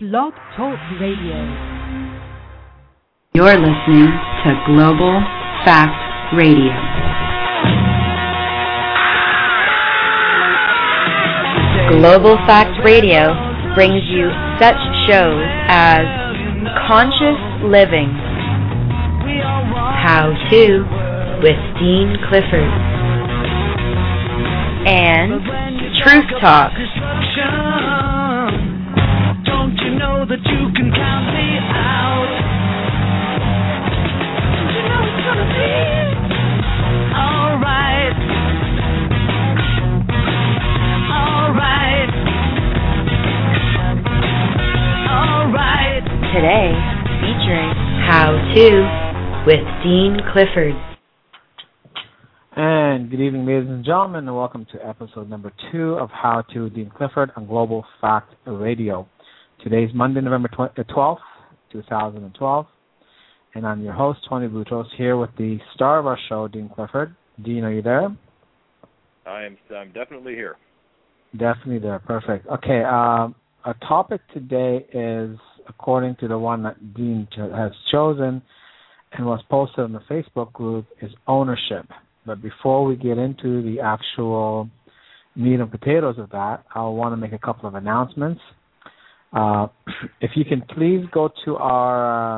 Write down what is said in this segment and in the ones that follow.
Blog Talk Radio. You're listening to Global Fact Radio. Global Fact Radio brings you such shows as Conscious Living, How To with Dean Clifford, and Truth Talk. Don't you know that you can count me out? Don't you know it's gonna be alright? Alright. Alright. Today, featuring How To with Dean Clifford. And good evening, ladies and gentlemen, and welcome to episode number 2 of How To with Dean Clifford on Global Fact Radio. Today's Monday, November 12th, 2012, and I'm your host, Tony Boutros, here with the star of our show, Dean Clifford. Dean, are you there? I'm definitely here. Definitely there. Perfect. Okay, our topic today is, according to the one that Dean has chosen and was posted on the Facebook group, is ownership. But before we get into the actual meat and potatoes of that, I want to make a couple of announcements. If you can please go to our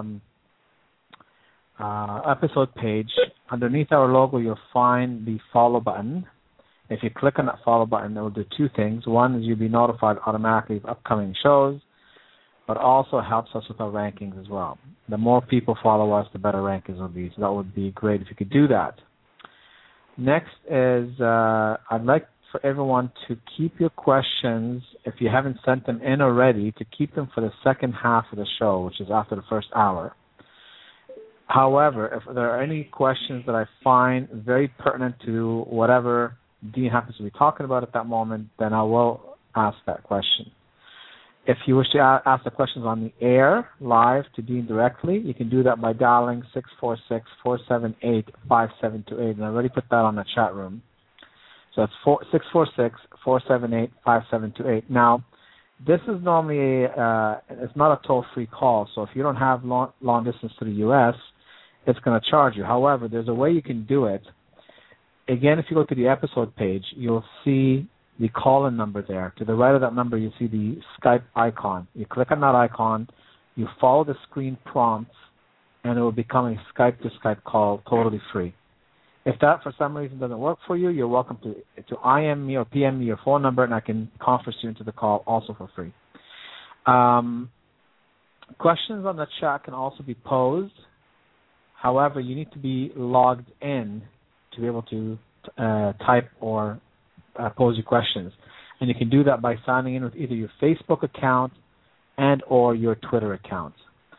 episode page. Underneath our logo, you'll find the follow button. If you click on that follow button, it will do two things. One is you'll be notified automatically of upcoming shows, but also helps us with our rankings as well. The more people follow us, the better rankings will be. So that would be great if you could do that. Next is I'd like for everyone to keep your questions, if you haven't sent them in already, to keep them for the second half of the show, which is after the first hour. However, if there are any questions that I find very pertinent to whatever Dean happens to be talking about at that moment, then I will ask that question. If you wish to ask the questions on the air, live, to Dean directly, you can do that by dialing 646-478-5728, and I already put that on the chat room. So that's 646-478-5728. Now, this is normally it's not a toll-free call, so if you don't have long distance to the U.S., it's going to charge you. However, there's a way you can do it. Again, if you go to the episode page, you'll see the call-in number there. To the right of that number, you see the Skype icon. You click on that icon, you follow the screen prompts, and it will become a Skype-to-Skype call, totally free. If that, for some reason, doesn't work for you, you're welcome to IM me or PM me your phone number, and I can conference you into the call also for free. Questions on the chat can also be posed. However, you need to be logged in to be able to type or pose your questions. And you can do that by signing in with either your Facebook account and or your Twitter account.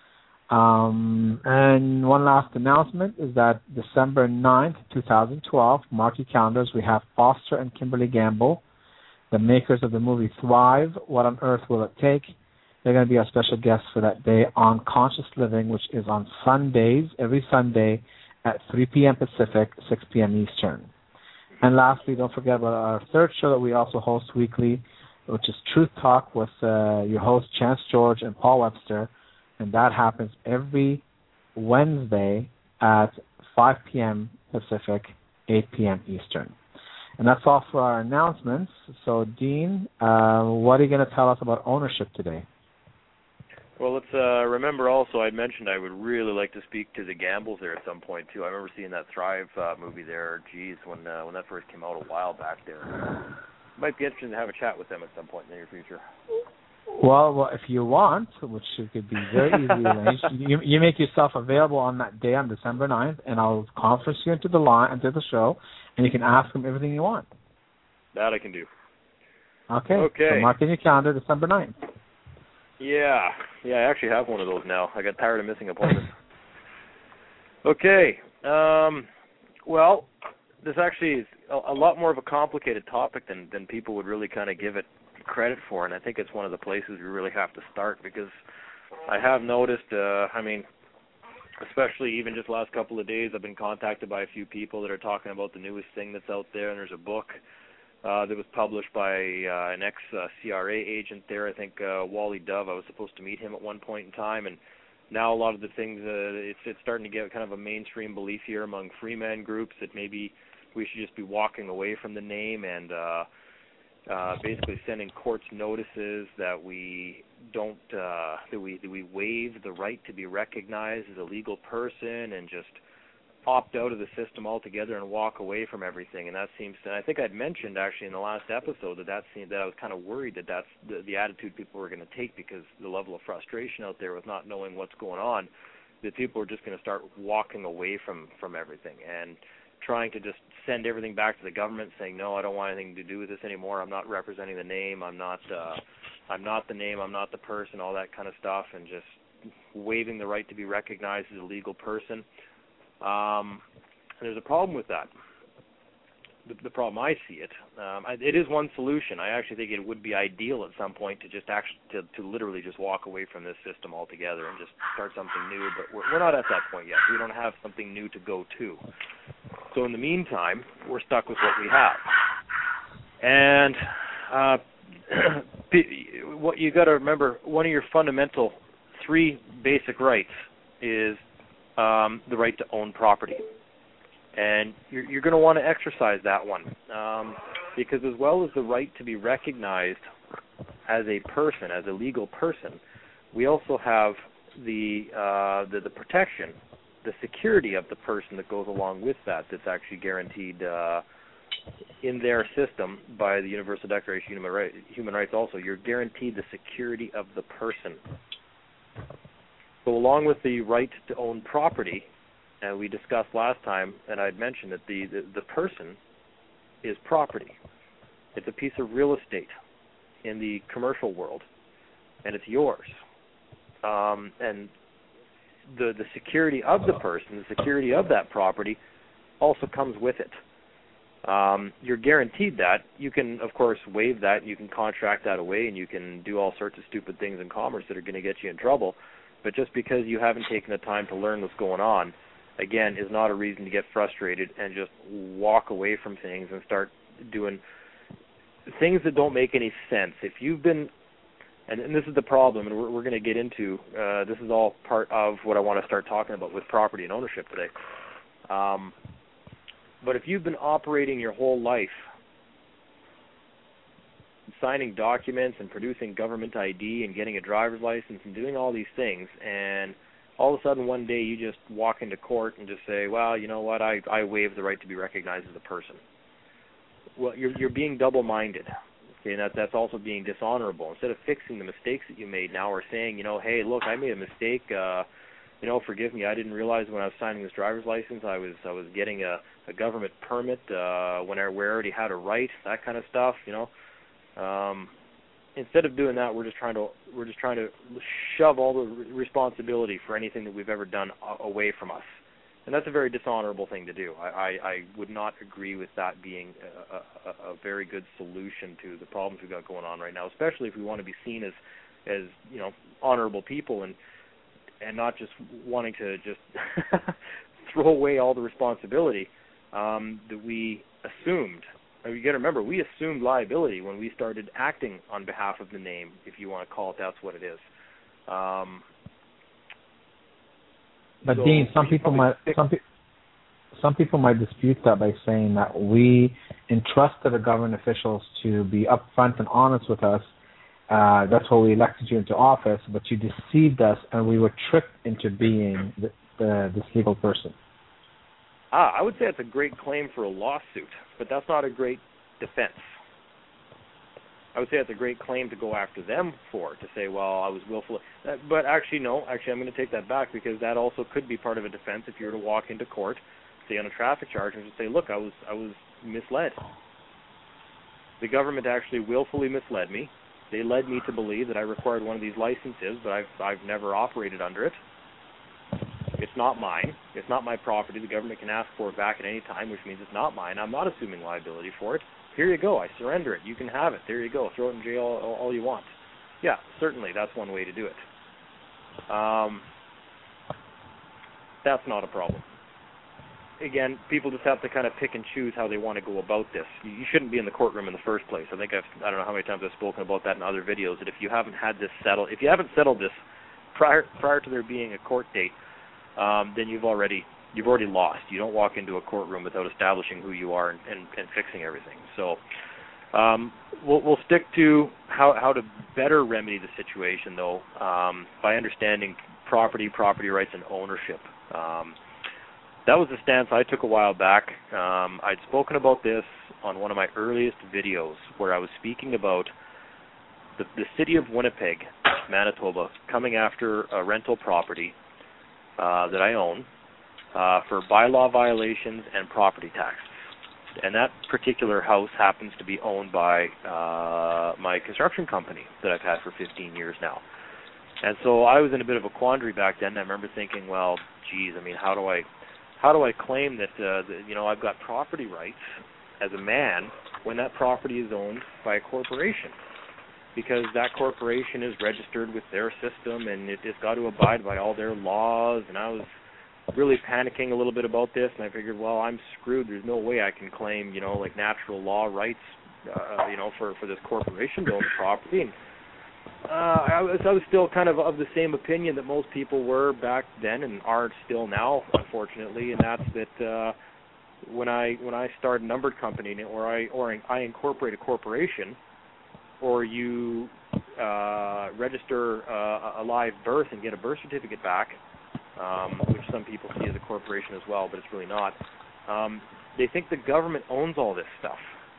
And one last announcement is that December 9th, 2012, mark your calendars, we have Foster and Kimberly Gamble, the makers of the movie Thrive, What on Earth Will It Take? They're going to be our special guests for that day on Conscious Living, which is on Sundays, every Sunday at 3 p.m. Pacific, 6 p.m. Eastern. And lastly, don't forget about our third show that we also host weekly, which is Truth Talk with your hosts Chance George and Paul Webster, and that happens every Wednesday at 5 p.m. Pacific, 8 p.m. Eastern. And that's all for our announcements. So, Dean, what are you going to tell us about ownership today? Well, let's remember also, I mentioned I would really like to speak to the Gambles there at some point, too. I remember seeing that Thrive movie there, when that first came out a while back there. Might be interesting to have a chat with them at some point in the near future. Well, if you want, which could be very easily arranged, you make yourself available on that day on December 9th, and I'll conference you into the show, and you can ask them everything you want. That I can do. Okay. So mark in your calendar December 9th. Yeah, I actually have one of those now. I got tired of missing appointments. Okay. Well, this actually is a lot more of a complicated topic than people would really kind of give it credit for, and I think it's one of the places we really have to start, because I have noticed, especially even just the last couple of days, I've been contacted by a few people that are talking about the newest thing that's out there, and there's a book that was published by an ex-CRA agent there. I think Wally Dove. I was supposed to meet him at one point in time, and now a lot of the things, it's starting to get kind of a mainstream belief here among freeman groups that maybe we should just be walking away from the name and basically sending courts notices that we don't, that we waive the right to be recognized as a legal person and just opt out of the system altogether and walk away from everything. And that seems to, I think I'd mentioned actually in the last episode that I was kind of worried that that's the attitude people were going to take, because the level of frustration out there with not knowing what's going on, that people are just going to start walking away from everything and trying to just send everything back to the government, saying, no, I don't want anything to do with this anymore. I'm not representing the name. I'm not the name. I'm not the person, all that kind of stuff, and just waiving the right to be recognized as a legal person. There's a problem with that. The problem I see it is one solution. I actually think it would be ideal at some point to just to literally just walk away from this system altogether and just start something new. But we're not at that point yet. We don't have something new to go to. So in the meantime, we're stuck with what we have. And what you got to remember, one of your fundamental 3 basic rights is the right to own property. And you're going to want to exercise that one, because as well as the right to be recognized as a person, as a legal person, we also have the protection, the security of the person that goes along with that, that's actually guaranteed in their system by the Universal Declaration of Human Rights also. You're guaranteed the security of the person. So along with the right to own property, and we discussed last time, and I'd mentioned that the person is property. It's a piece of real estate in the commercial world, and it's yours. And the security of the person, the security of that property, also comes with it. You're guaranteed that. You can, of course, waive that, and you can contract that away, and you can do all sorts of stupid things in commerce that are going to get you in trouble. But just because you haven't taken the time to learn what's going on, again, is not a reason to get frustrated and just walk away from things and start doing things that don't make any sense. If you've been, and this is the problem, and we're going to get into, this is all part of what I want to start talking about with property and ownership today. But if you've been operating your whole life, signing documents and producing government ID and getting a driver's license and doing all these things, and all of a sudden one day you just walk into court and just say, well, you know what, I waive the right to be recognized as a person. Well, you're being double-minded. Okay, and that's also being dishonorable. Instead of fixing the mistakes that you made now, or saying, hey, look, I made a mistake, forgive me, I didn't realize when I was signing this driver's license I was getting a government permit when I already had a right, that kind of stuff, Instead of doing that, we're just trying to shove all the responsibility for anything that we've ever done away from us, and that's a very dishonorable thing to do. I would not agree with that being a very good solution to the problems we've got going on right now, especially if we want to be seen as honorable people and not just wanting to just throw away all the responsibility that we assumed. You got to remember, we assumed liability when we started acting on behalf of the name, if you want to call it, that's what it is. But so Dean, some people might dispute that by saying that we entrusted the government officials to be upfront and honest with us. That's why we elected you into office, but you deceived us, and we were tricked into being this legal person. I would say it's a great claim for a lawsuit, but that's not a great defense. I would say it's a great claim to go after them for, to say, well, I was willfully. But actually, no. Actually, I'm going to take that back, because that also could be part of a defense if you were to walk into court, say on a traffic charge, and just say, look, I was misled. The government actually willfully misled me. They led me to believe that I required one of these licenses, but I've never operated under it. It's not mine. It's not my property. The government can ask for it back at any time, which means it's not mine. I'm not assuming liability for it. Here you go. I surrender it. You can have it. There you go. Throw it in jail all you want. Yeah, certainly that's one way to do it. That's not a problem. again, people just have to kind of pick and choose how they want to go about this. You shouldn't be in the courtroom in the first place. I think I don't know how many times I've spoken about that in other videos, that if you haven't had this settled, if you haven't settled this prior to there being a court date, then you've already lost. You don't walk into a courtroom without establishing who you are and fixing everything. So we'll stick to how to better remedy the situation, though, by understanding property rights, and ownership. That was the stance I took a while back. I'd spoken about this on one of my earliest videos, where I was speaking about the city of Winnipeg, Manitoba, coming after a rental property that I own for bylaw violations and property taxes. And that particular house happens to be owned by my construction company that I've had for 15 years now. And so I was in a bit of a quandary back then. I remember thinking, well, geez, I mean, how do I claim that I've got property rights as a man when that property is owned by a corporation? Because that corporation is registered with their system, and it's got to abide by all their laws. And I was really panicking a little bit about this, and I figured, well, I'm screwed. There's no way I can claim, like natural law rights, for this corporation to own the property. And I was still kind of the same opinion that most people were back then and are still now, unfortunately, and that's that when I start a numbered company or I incorporate a corporation, or you register a live birth and get a birth certificate back, which some people see as a corporation as well, but it's really not. They think the government owns all this stuff.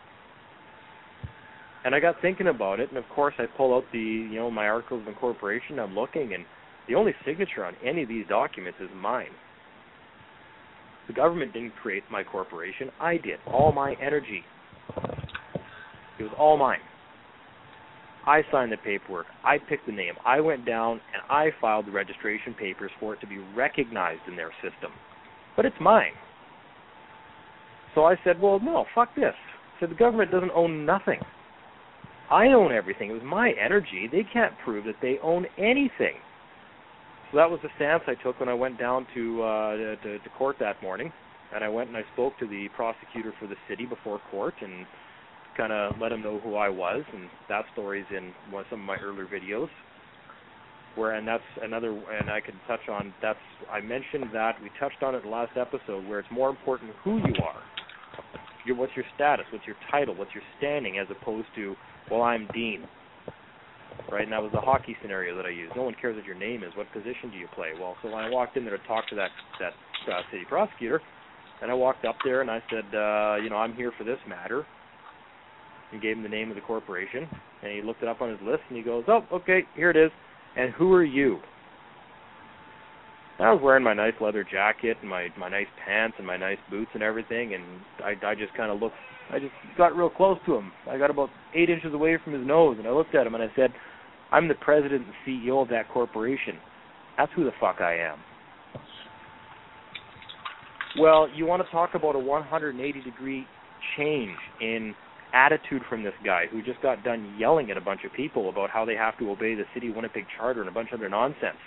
And I got thinking about it, and of course I pull out my articles of incorporation. I'm looking, and the only signature on any of these documents is mine. The government didn't create my corporation. I did. All my energy. It was all mine. I signed the paperwork. I picked the name. I went down and I filed the registration papers for it to be recognized in their system. But it's mine. So I said, well, no, fuck this. I said, the government doesn't own nothing. I own everything. It was my energy. They can't prove that they own anything. So that was the stance I took when I went down to court that morning. And I went and I spoke to the prosecutor for the city before court and kind of let him know who I was. And that story's in some of my earlier videos. And that's another, and I can touch on, I mentioned that, we touched on it in the last episode, where it's more important who you are. What's your status, what's your title, what's your standing, as opposed to, well, I'm Dean. Right, and that was the hockey scenario that I used. No one cares what your name is. What position do you play? Well, so when I walked in there to talk to that city prosecutor, and I walked up there and I said, I'm here for this matter, and gave him the name of the corporation, and he looked it up on his list, and he goes, oh, okay, here it is, and who are you? I was wearing my nice leather jacket and my nice pants and my nice boots and everything, and I just kind of I just got real close to him. I got about 8 inches away from his nose, and I looked at him and I said, I'm the president and CEO of that corporation. That's who the fuck I am. Well, you want to talk about a 180-degree change in attitude from this guy who just got done yelling at a bunch of people about how they have to obey the City of Winnipeg Charter and a bunch of other nonsense.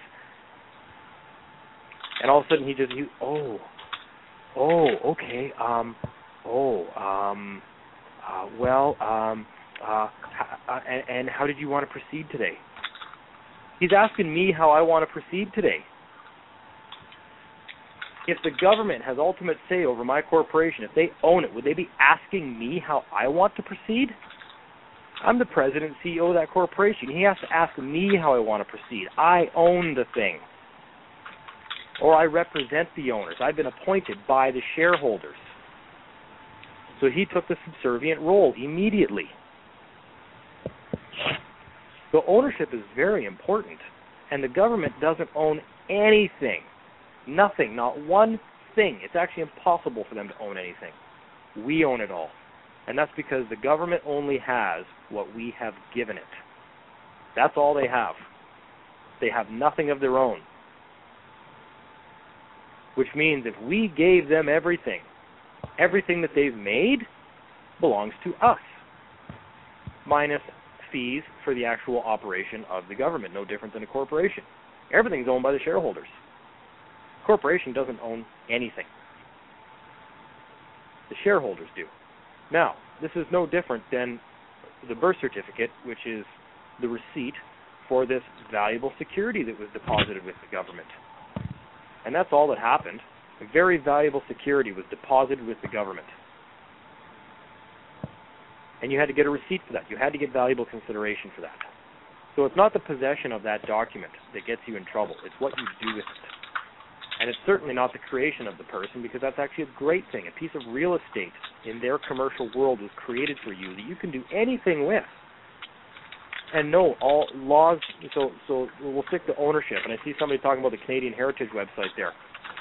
And all of a sudden okay, and how did you want to proceed today? He's asking me how I want to proceed today. If the government has ultimate say over my corporation, if they own it, would they be asking me how I want to proceed? I'm the president and CEO of that corporation. He has to ask me how I want to proceed. I own the thing. Or I represent the owners. I've been appointed by the shareholders. So he took the subservient role immediately. So ownership is very important. And the government doesn't own anything. Nothing, not one thing. It's actually impossible for them to own anything. We own it all. And that's because the government only has what we have given it. That's all they have. They have nothing of their own. Which means if we gave them everything that they've made belongs to us, minus fees for the actual operation of the government, no different than a corporation. Everything's owned by the shareholders. Corporation doesn't own anything. The shareholders do. Now, this is no different than the birth certificate, which is the receipt for this valuable security that was deposited with the government. And that's all that happened. A very valuable security was deposited with the government. And you had to get a receipt for that. You had to get valuable consideration for that. So it's not the possession of that document that gets you in trouble. It's what you do with it. And it's certainly not the creation of the person, because that's actually a great thing. A piece of real estate in their commercial world was created for you that you can do anything with. And no, all laws, so we'll stick to ownership. And I see somebody talking about the Canadian Heritage website there.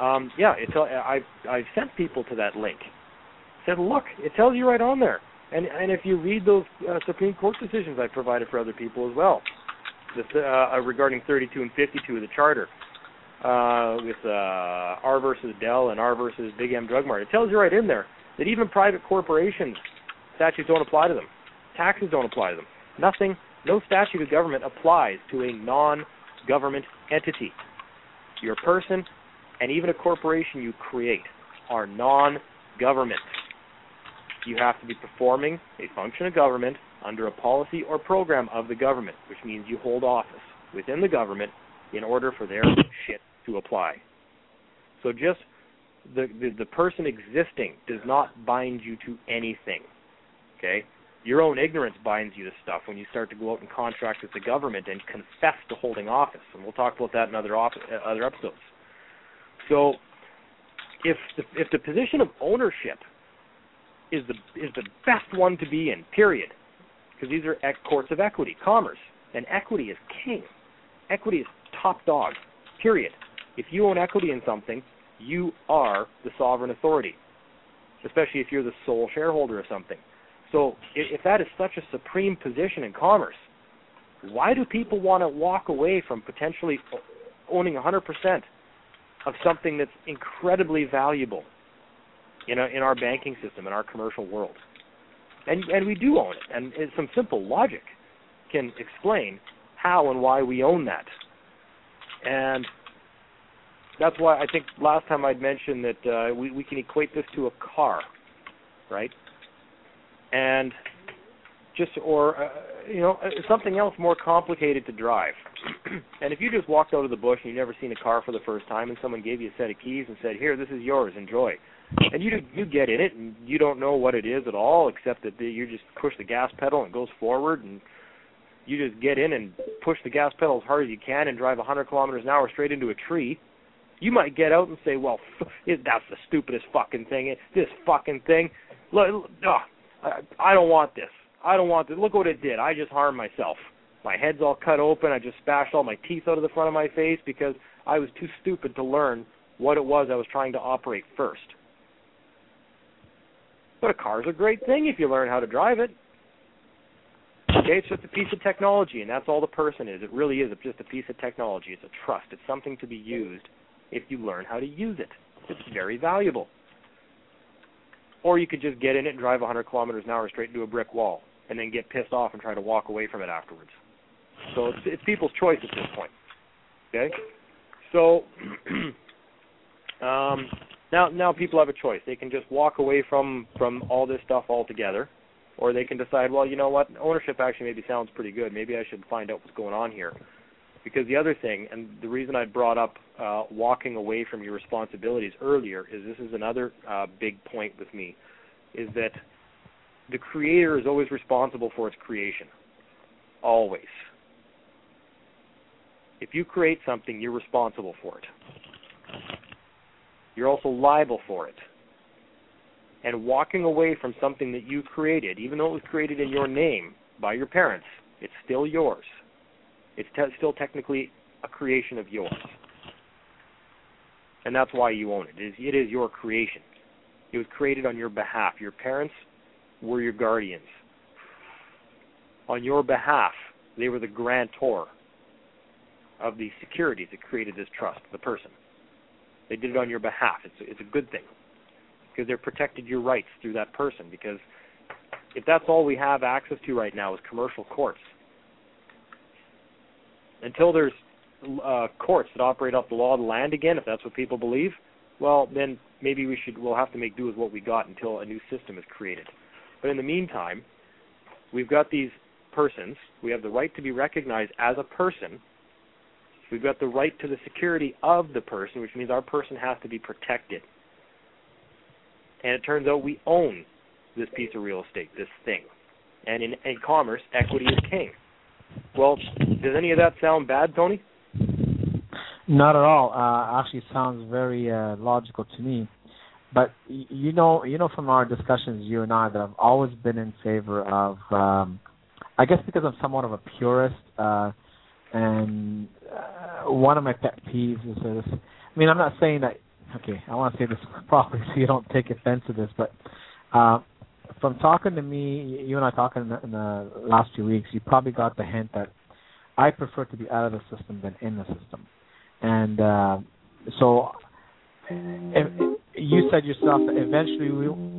I've sent people to that link. Said, look, it tells you right on there. And if you read those Supreme Court decisions I provided for other people as well, regarding 32 and 52 of the Charter, with R versus Dell and R versus Big M Drug Mart, it tells you right in there that even private corporations, statutes don't apply to them. Taxes don't apply to them. Nothing, no statute of government applies to a non-government entity. Your person and even a corporation you create are non-government. You have to be performing a function of government under a policy or program of the government, which means you hold office within the government in order for their shit to apply. So just the person existing does not bind you to anything, okay? Your own ignorance binds you to stuff when you start to go out and contract with the government and confess to holding office, and we'll talk about that in other episodes. So if the position of ownership is the best one to be in, period, because these are courts of equity, commerce, and equity is king. Equity is top dog, period. If you own equity in something, you are the sovereign authority, especially if you're the sole shareholder of something. So if that is such a supreme position in commerce, why do people want to walk away from potentially owning 100% of something that's incredibly valuable in our banking system, in our commercial world? And we do own it, and some simple logic can explain how and why we own that. And that's why I think last time I'd mentioned that we can equate this to a car, right? And something else more complicated to drive. And if you just walked out of the bush and you've never seen a car for the first time and someone gave you a set of keys and said, here, this is yours, enjoy. And you get in it and you don't know what it is at all, except that you just push the gas pedal and it goes forward, and you just get in and push the gas pedal as hard as you can and drive 100 kilometers an hour straight into a tree. You might get out and say, well, that's the stupidest fucking thing. This fucking thing. Look, I don't want this. I don't want this. Look what it did. I just harmed myself. My head's all cut open. I just bashed all my teeth out of the front of my face because I was too stupid to learn what it was I was trying to operate first. But a car's a great thing if you learn how to drive it. Okay, it's just a piece of technology, and that's all the person is. It really is just a piece of technology. It's a trust. It's something to be used if you learn how to use it. It's very valuable. Or you could just get in it and drive 100 kilometers an hour straight into a brick wall and then get pissed off and try to walk away from it afterwards. So it's people's choice at this point. Okay? So now people have a choice. They can just walk away from all this stuff altogether, or they can decide, well, you know what, ownership actually maybe sounds pretty good. Maybe I should find out what's going on here. Because the other thing, and the reason I brought up walking away from your responsibilities earlier, is this is another big point with me, is that the creator is always responsible for its creation. Always. If you create something, you're responsible for it. You're also liable for it. And walking away from something that you created, even though it was created in your name by your parents, it's still yours. It's still technically a creation of yours. And that's why you own it. It is your creation. It was created on your behalf. Your parents were your guardians. On your behalf, they were the grantor of the securities that created this trust, the person. They did it on your behalf. It's a good thing, because they protected your rights through that person. Because if that's all we have access to right now is commercial courts, until there's courts that operate off the law of the land again, if that's what people believe, well, then maybe we'll have to make do with what we got until a new system is created. But in the meantime, we've got these persons. We have the right to be recognized as a person. We've got the right to the security of the person, which means our person has to be protected. And it turns out we own this piece of real estate, this thing. And in commerce, equity is king. Well, does any of that sound bad, Tony? Not at all. Actually, sounds very logical to me. But you know from our discussions, you and I, that I've always been in favor of. I guess because I'm somewhat of a purist, and one of my pet peeves is this. I mean, I'm not saying that. Okay, I want to say this properly so you don't take offense to this, but from talking to me, you and I talking in the last few weeks, you probably got the hint that I prefer to be out of the system than in the system. And so you said yourself that eventually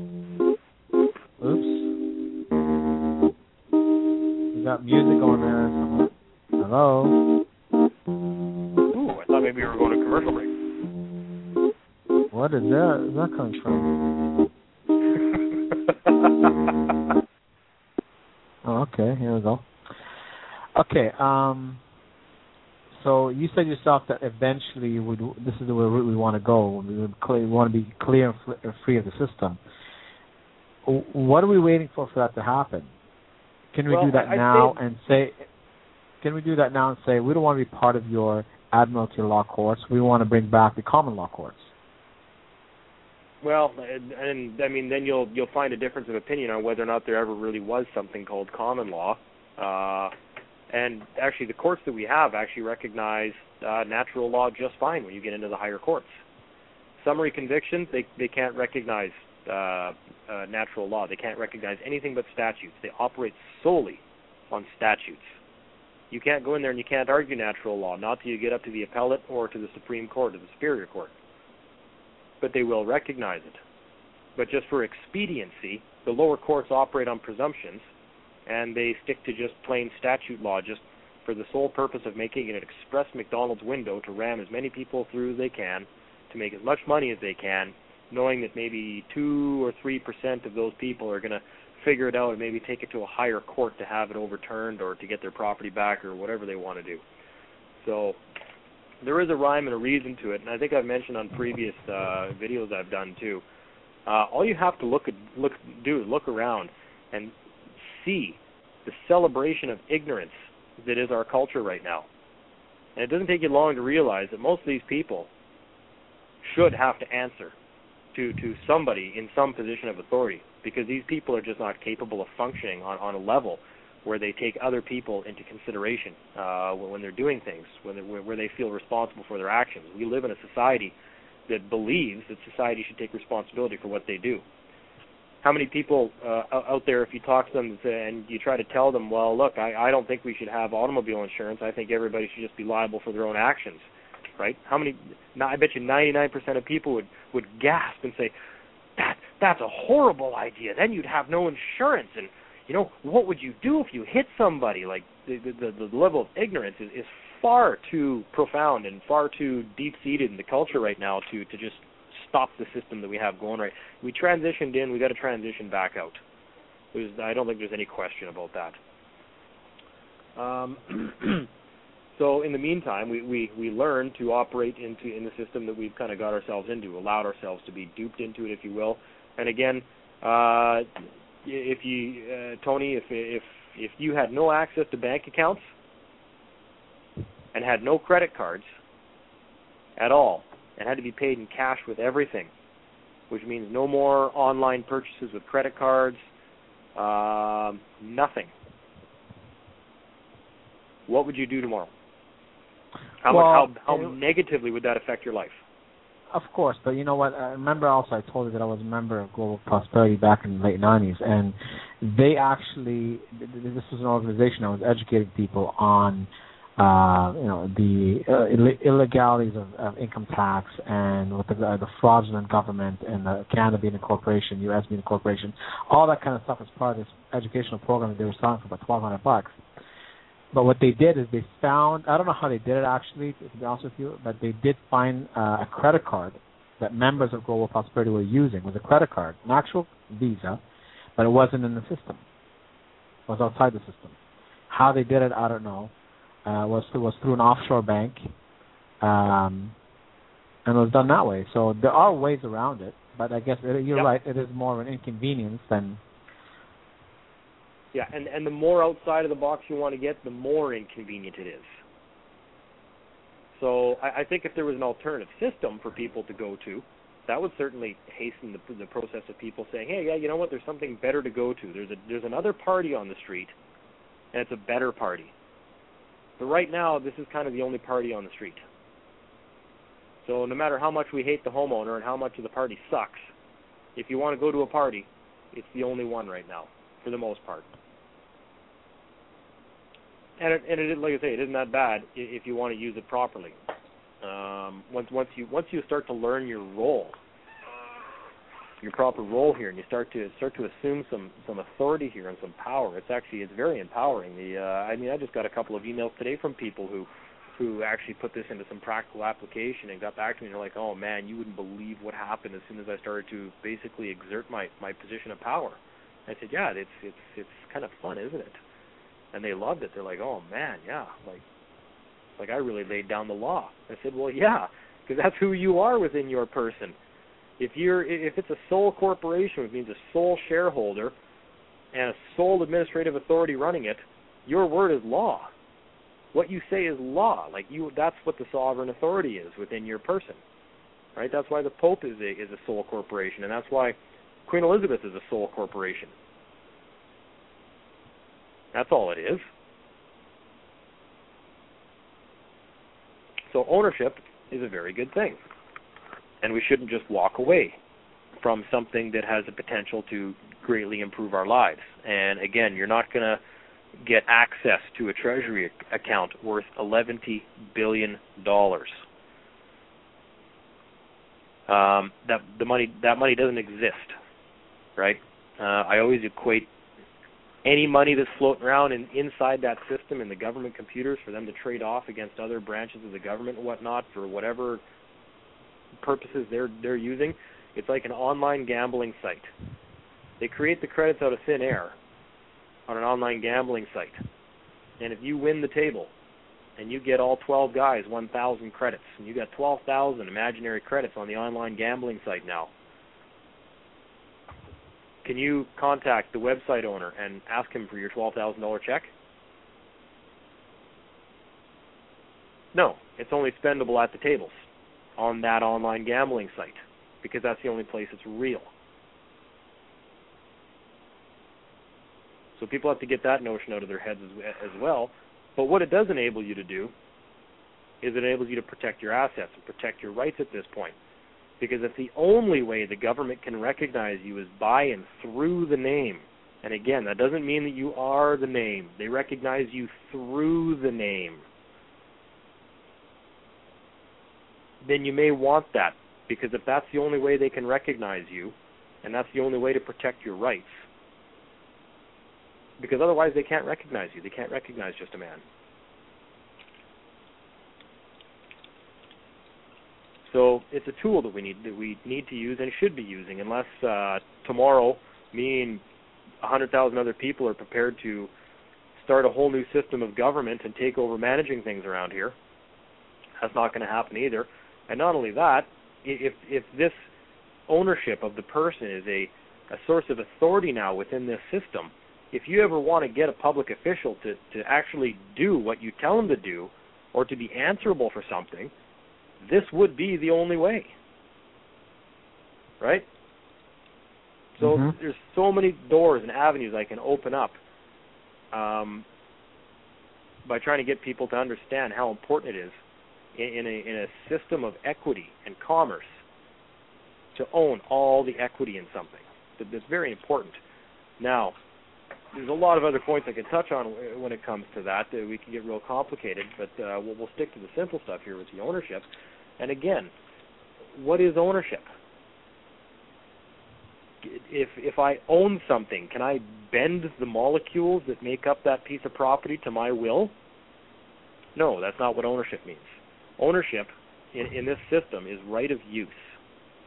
you got music on there. Hello? Ooh, I thought maybe we were going to commercial break. What is that? Where's that coming from? Oh, okay, here we go. Okay, so you said yourself that eventually this is the route we want to go. We want to be clear and free of the system. What are we waiting for that to happen? Can we do that now and say? Can we do that now and say we don't want to be part of your admiralty law courts? We want to bring back the common law courts. Well, and I mean, then you'll find a difference of opinion on whether or not there ever really was something called common law. And actually, the courts that we have actually recognize natural law just fine when you get into the higher courts. Summary convictions, they can't recognize natural law. They can't recognize anything but statutes. They operate solely on statutes. You can't go in there and you can't argue natural law, not till you get up to the appellate or to the Supreme Court or the Superior Court. But they will recognize it. But just for expediency, the lower courts operate on presumptions, and they stick to just plain statute law, just for the sole purpose of making it an express McDonald's window to ram as many people through as they can, to make as much money as they can, knowing that maybe 2 or 3% of those people are going to figure it out and maybe take it to a higher court to have it overturned or to get their property back or whatever they want to do. So there is a rhyme and a reason to it, and I think I've mentioned on previous videos I've done too. All you have to do is look around and see the celebration of ignorance that is our culture right now. And it doesn't take you long to realize that most of these people should have to answer to somebody in some position of authority, because these people are just not capable of functioning on a level where they take other people into consideration when they're doing things, where they feel responsible for their actions. We live in a society that believes that society should take responsibility for what they do. How many people out there, if you talk to them and you try to tell them, well, look, I don't think we should have automobile insurance. I think everybody should just be liable for their own actions, right? I bet you 99% of people would gasp and say, that's a horrible idea. Then you'd have no insurance. And, what would you do if you hit somebody? Like, the level of ignorance is far too profound and far too deep-seated in the culture right now to just stop the system that we have going right. We transitioned in, we got to transition back out. I don't think there's any question about that. So in the meantime, we learn to operate in the system that we've kind of got ourselves into, allowed ourselves to be duped into it, if you will. And again, Tony, if you had no access to bank accounts and had no credit cards at all, and had to be paid in cash with everything, which means no more online purchases with credit cards, nothing. What would you do tomorrow? How negatively would that affect your life? Of course, but you know what? I remember also I told you that I was a member of Global Prosperity back in the late 90s, and they actually, this was an organization that was educating people on the illegalities of income tax and with the fraudulent government and Canada being a corporation, U.S. being a corporation, all that kind of stuff as part of this educational program that they were selling for about $1,200. But what they did is they found, I don't know how they did it actually, to be honest with you, but they did find a credit card that members of Global Prosperity were using was a credit card, an actual Visa, but it wasn't in the system. It was outside the system. How they did it, I don't know. Was through an offshore bank, and it was done that way. So there are ways around it, but I guess you're right. It is more of an inconvenience than. Yeah, and the more outside of the box you want to get, the more inconvenient it is. So I think if there was an alternative system for people to go to, that would certainly hasten the process of people saying, hey, yeah, you know what, there's something better to go to. There's another party on the street, and it's a better party. But right now, this is kind of the only party on the street. So no matter how much we hate the homeowner and how much of the party sucks, if you want to go to a party, it's the only one right now, for the most part. And it, like I say, it isn't that bad if you want to use it properly. Once you start to learn your role, your proper role here, and you start to assume some authority here and some power, it's very empowering. I just got a couple of emails today from people who actually put this into some practical application and got back to me and they're like, oh man, you wouldn't believe what happened as soon as I started to basically exert my position of power. I said, yeah, it's kind of fun, isn't it? And they loved it. They're like, oh man, yeah, like I really laid down the law. I said, well, yeah, because that's who you are within your person. If it's a sole corporation, which means a sole shareholder and a sole administrative authority running it, your word is law. What you say is law. That's what the sovereign authority is within your person, right? That's why the Pope is a sole corporation, and that's why Queen Elizabeth is a sole corporation. That's all it is. So ownership is a very good thing. And we shouldn't just walk away from something that has the potential to greatly improve our lives. And again, you're not going to get access to a treasury account worth $11 billion. That money doesn't exist, right? I always equate any money that's floating around inside that system in the government computers for them to trade off against other branches of the government and whatnot for whatever purposes they're using. It's like an online gambling site. They create the credits out of thin air on an online gambling site. And if you win the table and you get all 12 guys 1,000 credits, and you got 12,000 imaginary credits on the online gambling site now, can you contact the website owner and ask him for your $12,000 check? No, it's only spendable at the tables on that online gambling site because that's the only place it's real. So people have to get that notion out of their heads as well. But what it does enable you to do is it enables you to protect your assets and protect your rights at this point. Because it's the only way the government can recognize you is by and through the name. And again, that doesn't mean that you are the name. They recognize you through the name. Then you may want that, because if that's the only way they can recognize you, and that's the only way to protect your rights, because otherwise they can't recognize you. They can't recognize just a man. So it's a tool that we need to use and should be using, unless tomorrow me and 100,000 other people are prepared to start a whole new system of government and take over managing things around here. That's not going to happen either. And not only that, if this ownership of the person is a source of authority now within this system, if you ever want to get a public official to actually do what you tell them to do or to be answerable for something, this would be the only way, right? So there's so many doors and avenues I can open up by trying to get people to understand how important it is in a system of equity and commerce to own all the equity in something. That's very important. Now, there's a lot of other points I can touch on when it comes to that. We can get real complicated, but we'll stick to the simple stuff here with the ownership. And again, what is ownership? If I own something, can I bend the molecules that make up that piece of property to my will? No, that's not what ownership means. Ownership in this system is right of use.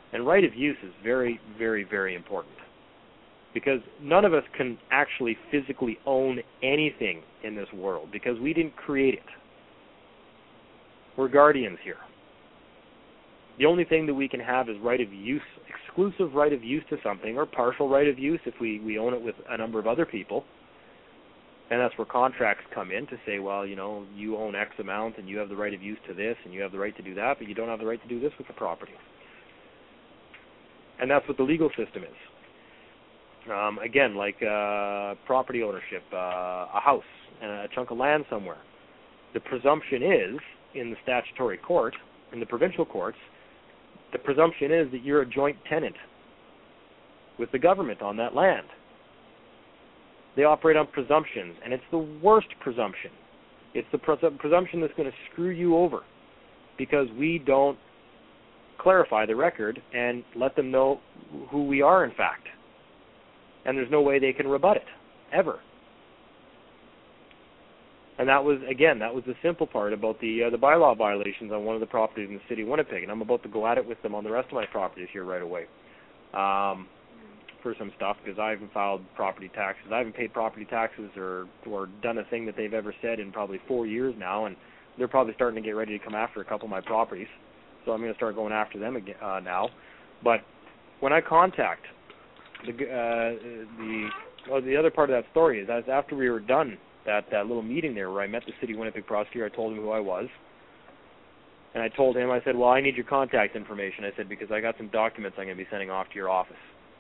And right of use is very, very, very important, because none of us can actually physically own anything in this world because we didn't create it. We're guardians here. The only thing that we can have is right of use, exclusive right of use to something, or partial right of use if we own it with a number of other people. And that's where contracts come in to say, well, you know, you own X amount and you have the right of use to this and you have the right to do that, but you don't have the right to do this with the property. And that's what the legal system is. Again, like property ownership, a house, and a chunk of land somewhere. The presumption is, in the statutory court, in the provincial courts, the presumption is that you're a joint tenant with the government on that land. They operate on presumptions, and it's the worst presumption. It's the presumption that's going to screw you over because we don't clarify the record and let them know who we are, in fact. And there's no way they can rebut it, ever. And that was the simple part about the bylaw violations on one of the properties in the city of Winnipeg, and I'm about to go at it with them on the rest of my properties here right away for some stuff, because I haven't filed property taxes. I haven't paid property taxes or done a thing that they've ever said in probably 4 years now, and they're probably starting to get ready to come after a couple of my properties. So I'm going to start going after them again now. But when I contact the other part of that story is after we were done that little meeting there where I met the City of Winnipeg prosecutor, I told him who I was. And I told him, I said, well, I need your contact information. I said, because I got some documents I'm going to be sending off to your office.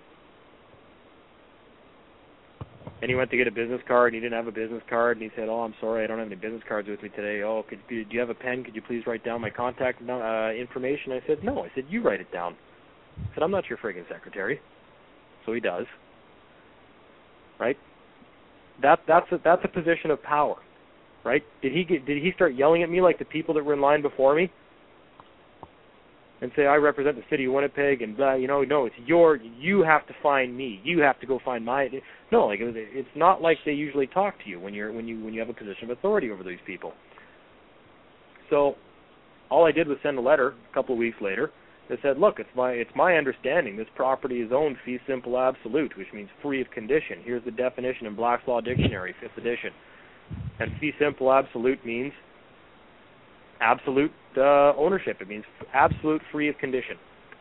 And he went to get a business card, and he didn't have a business card, and he said, oh, I'm sorry, I don't have any business cards with me today. Oh, do you have a pen? Could you please write down my contact information? I said, no. I said, you write it down. I said, I'm not your friggin' secretary. So he does. Right? That's a position of power. Right? Did he start yelling at me like the people that were in line before me? And say, I represent the city of Winnipeg, and no, it's you have to find me. You have to go find my. No, like it's not like they usually talk to you when you have a position of authority over these people. So, all I did was send a letter a couple of weeks later that said, look, it's my understanding this property is owned fee simple absolute, which means free of condition. Here's the definition in Black's Law Dictionary, 5th edition. And fee simple absolute means absolute ownership. It means absolute free of condition.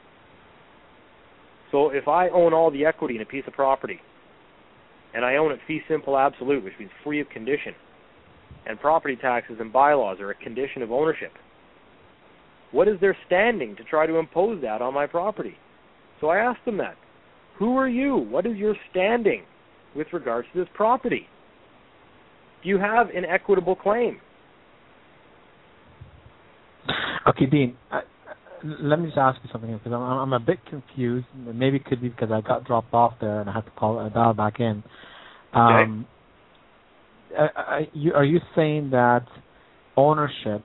So if I own all the equity in a piece of property, and I own it fee simple absolute, which means free of condition, and property taxes and bylaws are a condition of ownership, what is their standing to try to impose that on my property? So I asked them that. Who are you? What is your standing with regards to this property? Do you have an equitable claim? Okay, Dean, let me just ask you something, because I'm a bit confused. Maybe it could be because I got dropped off there and I had to dial back in. Okay. Are you saying that ownership,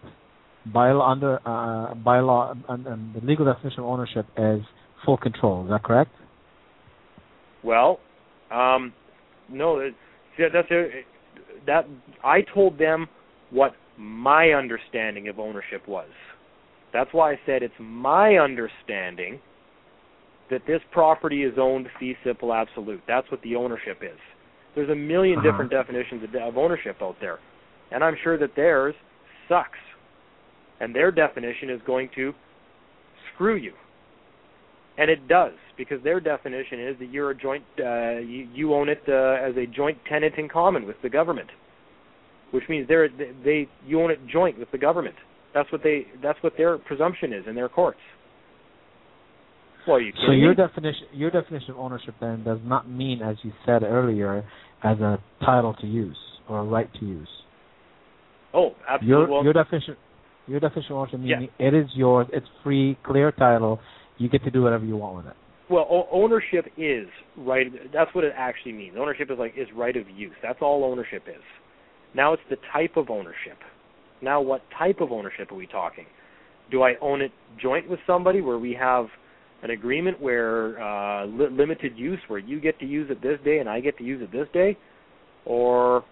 bylaw, and the legal definition of ownership is full control? Is that correct? Well, no. That I told them what my understanding of ownership was. That's why I said it's my understanding that this property is owned fee simple absolute. That's what the ownership is. There's a million different definitions of ownership out there, and I'm sure that theirs sucks, and their definition is going to screw you. And it does, because their definition is that you're a joint, you own it as a joint tenant in common with the government, which means you own it joint with the government. That's what their presumption is in their courts. Well, so your definition of ownership then does not mean, as you said earlier, as a title to use or a right to use. Oh, absolutely. Your definition of ownership meaning it is yours. It's free, clear title. You get to do whatever you want with it. Well, ownership is right. That's what it actually means. Ownership is right of use. That's all ownership is. Now it's the type of ownership. Now, what type of ownership are we talking? Do I own it joint with somebody where we have an agreement where limited use, where you get to use it this day and I get to use it this day? Or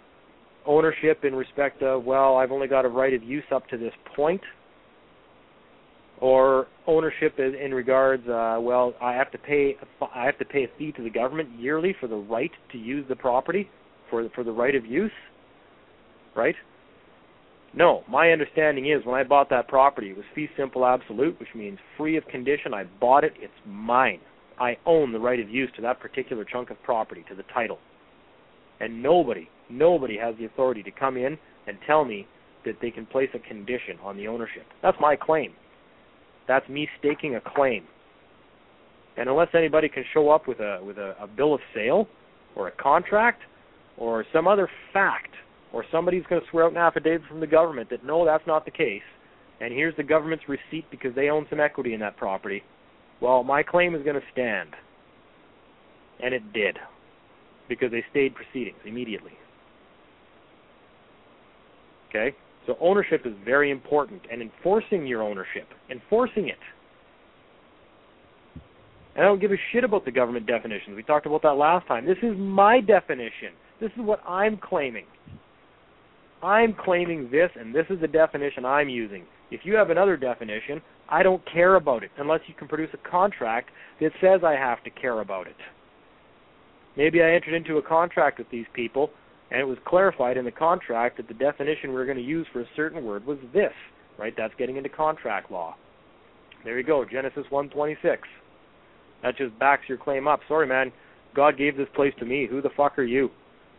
ownership in respect of, well, I've only got a right of use up to this point? Or ownership in regards, well, I have to pay a fee to the government yearly for the right to use the property, for the right of use, right? No, my understanding is when I bought that property, it was fee simple absolute, which means free of condition. I bought it, it's mine. I own the right of use to that particular chunk of property, to the title. And nobody has the authority to come in and tell me that they can place a condition on the ownership. That's my claim. That's me staking a claim. And unless anybody can show up with a bill of sale or a contract or some other fact, or somebody's going to swear out an affidavit from the government that no, that's not the case, and here's the government's receipt because they own some equity in that property, well, my claim is going to stand. And it did, because they stayed proceedings immediately. Okay? So ownership is very important, and enforcing your ownership, enforcing it. And I don't give a shit about the government definitions. We talked about that last time. This is my definition. This is what I'm claiming. I'm claiming this, and this is the definition I'm using. If you have another definition, I don't care about it unless you can produce a contract that says I have to care about it. Maybe I entered into a contract with these people, and it was clarified in the contract that the definition we were going to use for a certain word was this, right? That's getting into contract law. There you go, Genesis 1:26. That just backs your claim up. Sorry, man, God gave this place to me. Who the fuck are you?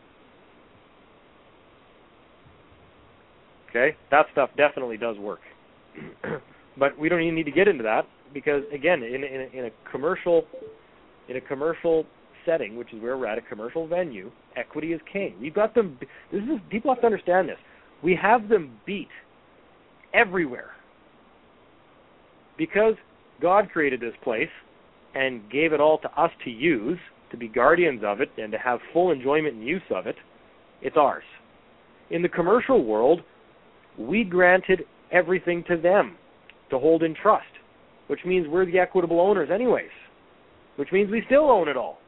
Okay, that stuff definitely does work. But we don't even need to get into that because, again, in a commercial setting, which is where we're at, a commercial venue, equity is king. We've got them. People have to understand this. We have them beat everywhere because God created this place and gave it all to us to use, to be guardians of it, and to have full enjoyment and use of it. It's ours. In the commercial world, we granted everything to them to hold in trust, which means we're the equitable owners anyways, which means we still own it all.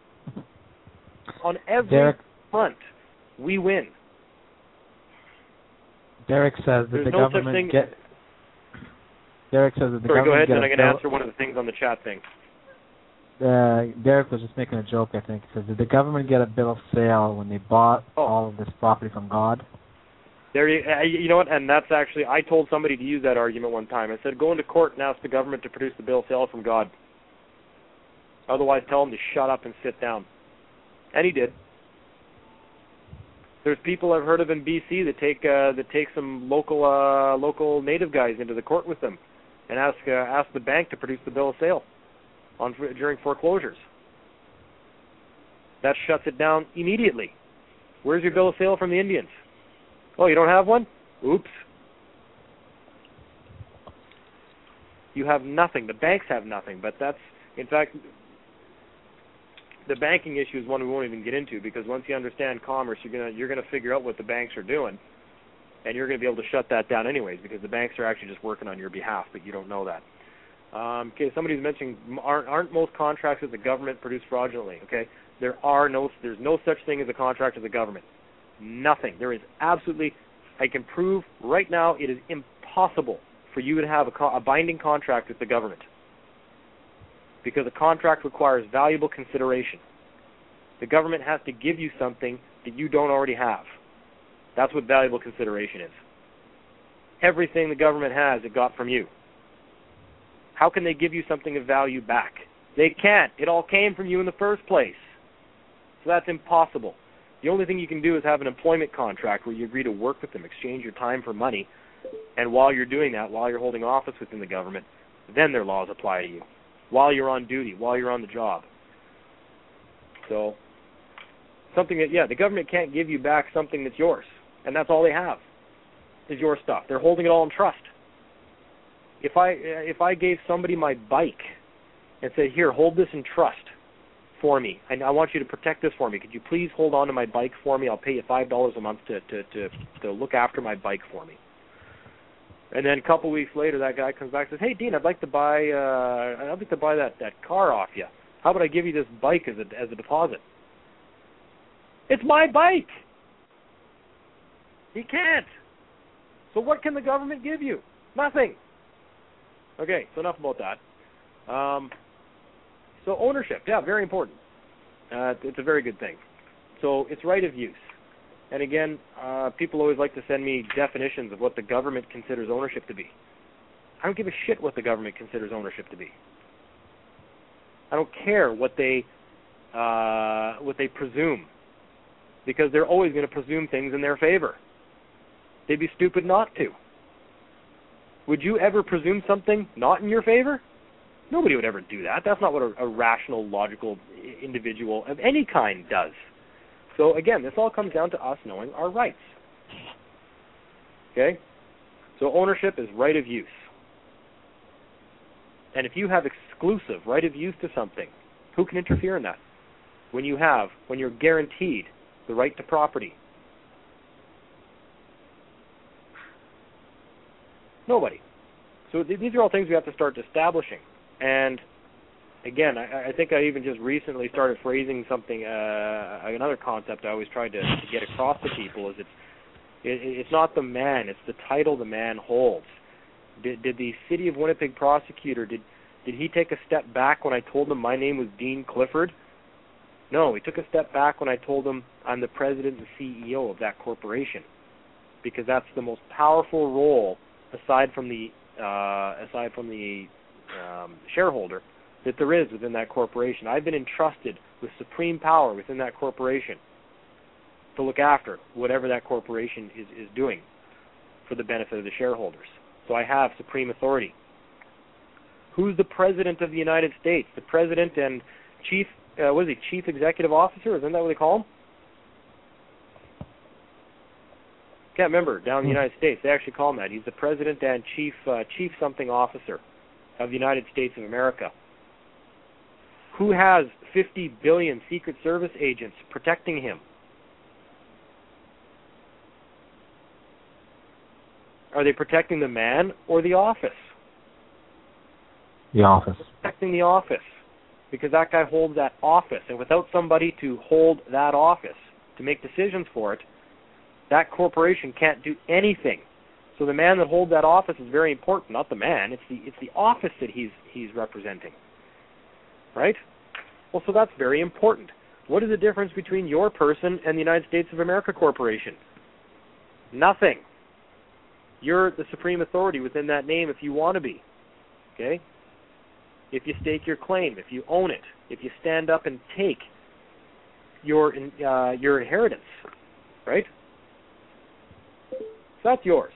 On every front, we win. Derek says that the government Derek says that the government. Go ahead, then I can answer one of the things on the chat thing. Derek was just making a joke, I think. He says, did the government get a bill of sale when they bought all of this property from God? There, you know what? And that's actually, I told somebody to use that argument one time. I said, go into court and ask the government to produce the bill of sale from God. Otherwise, tell them to shut up and sit down. And he did. There's people I've heard of in BC that take some local native guys into the court with them and ask the bank to produce the bill of sale during foreclosures. That shuts it down immediately. Where's your bill of sale from the Indians? Oh, you don't have one? Oops. You have nothing. The banks have nothing. But that's, in fact, the banking issue is one we won't even get into because once you understand commerce, you're gonna figure out what the banks are doing, and you're gonna be able to shut that down anyways because the banks are actually just working on your behalf, but you don't know that. Okay, somebody's mentioning aren't most contracts that the government produce fraudulently? Okay, there's no such thing as a contract of the government. Nothing. There is absolutely. I can prove right now it is impossible for you to have a binding contract with the government because a contract requires valuable consideration. The government has to give you something that you don't already have. That's what valuable consideration is. Everything the government has, it got from you. How can they give you something of value back? They can't. It all came from you in the first place. So that's impossible. The only thing you can do is have an employment contract where you agree to work with them, exchange your time for money, and while you're doing that, while you're holding office within the government, then their laws apply to you. While you're on duty, while you're on the job. So, something that, the government can't give you back something that's yours, and that's all they have, is your stuff. They're holding it all in trust. If I gave somebody my bike and said, here, hold this in trust for me, and I want you to protect this for me. Could you please hold on to my bike for me? I'll pay you $5 a month to look after my bike for me. And then a couple weeks later, that guy comes back and says, hey, Dean, I'd like to buy that car off you. How about I give you this bike as a deposit? It's my bike. He can't. So what can the government give you? Nothing. Okay, so enough about that. So ownership, yeah, very important. It's a very good thing. So it's right of use. And again, people always like to send me definitions of what the government considers ownership to be. I don't give a shit what the government considers ownership to be. I don't care what they presume, because they're always going to presume things in their favor. They'd be stupid not to. Would you ever presume something not in your favor? Nobody would ever do that. That's not what a rational, logical individual of any kind does. So again, this all comes down to us knowing our rights. Okay? So ownership is right of use. And if you have exclusive right of use to something, who can interfere in that? When you're guaranteed the right to property. Nobody. So these are all things we have to start establishing. And again, I think I even just recently started phrasing something, another concept I always tried to get across to people is it's not the man, it's the title the man holds. Did the City of Winnipeg prosecutor, did he take a step back when I told him my name was Dean Clifford? No, he took a step back when I told him I'm the president and CEO of that corporation, because that's the most powerful role aside from the shareholder that there is within that corporation. I've been entrusted with supreme power within that corporation to look after whatever that corporation is doing for the benefit of the shareholders. So I have supreme authority. Who's the President of the United States? The President and Chief Executive Officer? Isn't that what they call him? Can't remember. Down in the United States, they actually call him that. He's the President and Chief something Officer of the United States of America. Who has 50 billion Secret Service agents protecting him? Are they protecting the man or the office? The office. Protecting the office, because that guy holds that office, and without somebody to hold that office, to make decisions for it, that corporation can't do anything. So the man that holds that office is very important, not the man. It's the office that he's representing, right? Well, so that's very important. What is the difference between your person and the United States of America Corporation? Nothing. You're the supreme authority within that name if you want to be, okay? If you stake your claim, if you own it, if you stand up and take your inheritance, right? So that's yours.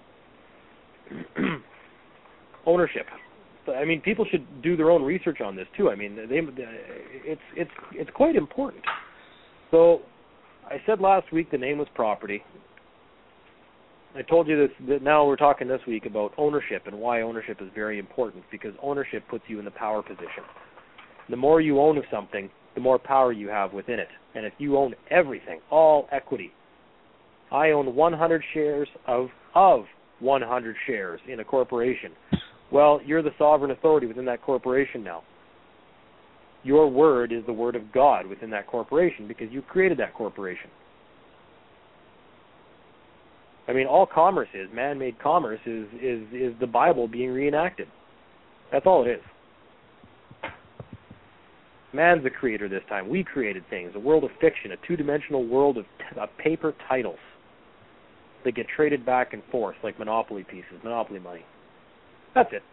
Ownership. I mean, people should do their own research on this too. I mean, it's quite important. So, I said last week the name was property. I told you that now we're talking this week about ownership and why ownership is very important, because ownership puts you in the power position. The more you own of something, the more power you have within it. And if you own everything, all equity, I own 100 shares of 100 shares in a corporation. Well, you're the sovereign authority within that corporation now. Your word is the word of God within that corporation because you created that corporation. I mean, all commerce is, man-made commerce is the Bible being reenacted. That's all it is. Man's the creator this time. We created things, a world of fiction, a two-dimensional world of paper titles that get traded back and forth like Monopoly pieces, Monopoly money. That's it.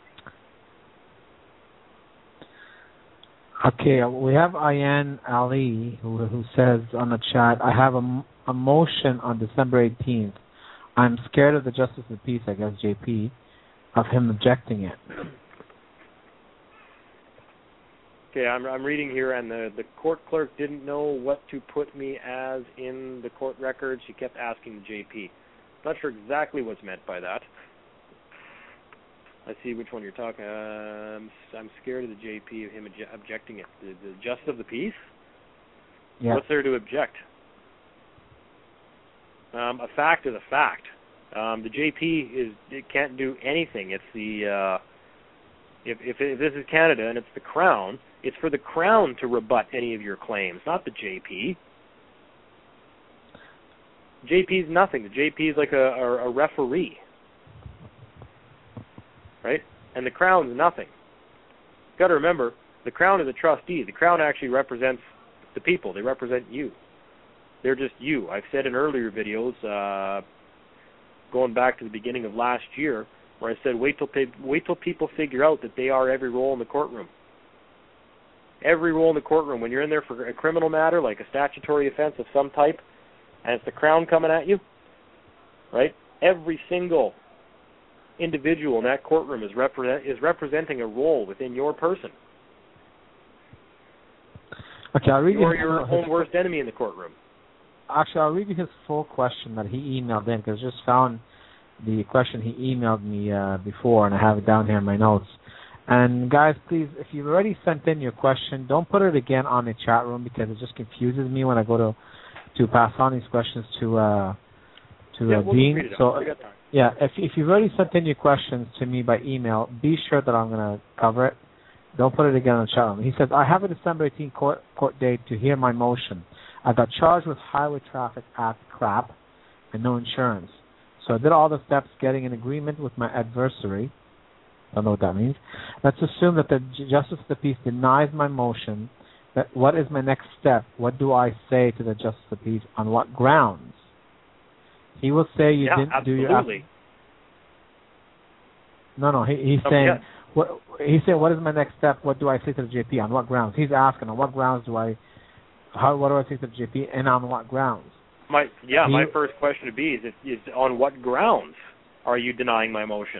Okay, we have Ayan Ali who says on the chat, I have a motion on December 18th. I'm scared of the Justice of the Peace, I guess, JP, of him objecting it. Okay, I'm reading here, and the court clerk didn't know what to put me as in the court record. She kept asking the JP. Not sure exactly what's meant by that. I see which one you're talking. I'm scared of the JP of him objecting it. The Justice of the Peace? Yeah. What's there to object? A fact is a fact. The JP it can't do anything. It's the if this is Canada and it's the Crown, it's for the Crown to rebut any of your claims, not the JP. JP is nothing. The JP is like a referee, right? and the Crown's nothing. You've got to remember, the Crown is a trustee. The Crown actually represents the people. They represent you. They're just you. I've said in earlier videos, going back to the beginning of last year, where I said, wait till people figure out that they are every role in the courtroom. Every role in the courtroom. When you're in there for a criminal matter, like a statutory offense of some type, and it's the Crown coming at you, right? Every single individual in that courtroom is representing a role within your person. Okay, I'll read you your own worst enemy in the courtroom. Actually, I'll read you his full question that he emailed in, because I just found the question he emailed me before, and I have it down here in my notes. And guys, please, if you've already sent in your question, don't put it again on the chat room, because it just confuses me when I go to pass on these questions to Dean. So yeah, if you've already sent in your questions to me by email, be sure that I'm going to cover it. Don't put it again on the chat room. He says, I have a December 18 court date to hear my motion. I got charged with Highway Traffic Act crap and no insurance. So I did all the steps getting an agreement with my adversary. Don't know what that means. Let's assume that the Justice of the Peace denies my motion. What is my next step? What do I say to the Justice of the Peace? On what grounds? He will say you didn't do your... No. He's saying... He said, what is my next step? What do I say to the JP? On what grounds? He's asking, on what grounds what do I say to the JP, and on what grounds? My first question to be is on what grounds are you denying my motion?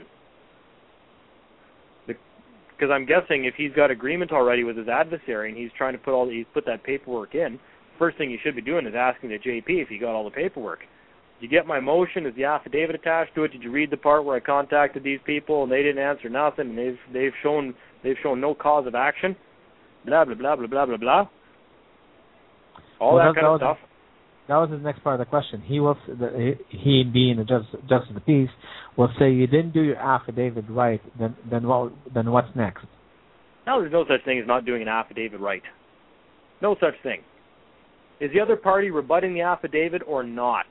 Because I'm guessing if he's got agreement already with his adversary and he's trying to put that paperwork in, first thing he should be doing is asking the JP if he got all the paperwork. Did you get my motion? Is the affidavit attached to it? Did you read the part where I contacted these people and they didn't answer nothing and they've shown no cause of action? Blah blah blah blah blah blah blah. That kind of stuff. That was his next part of the question. He being the Justice of the Peace will say you didn't do your affidavit right. Then what's next? No, there's no such thing as not doing an affidavit right. No such thing. Is the other party rebutting the affidavit or not?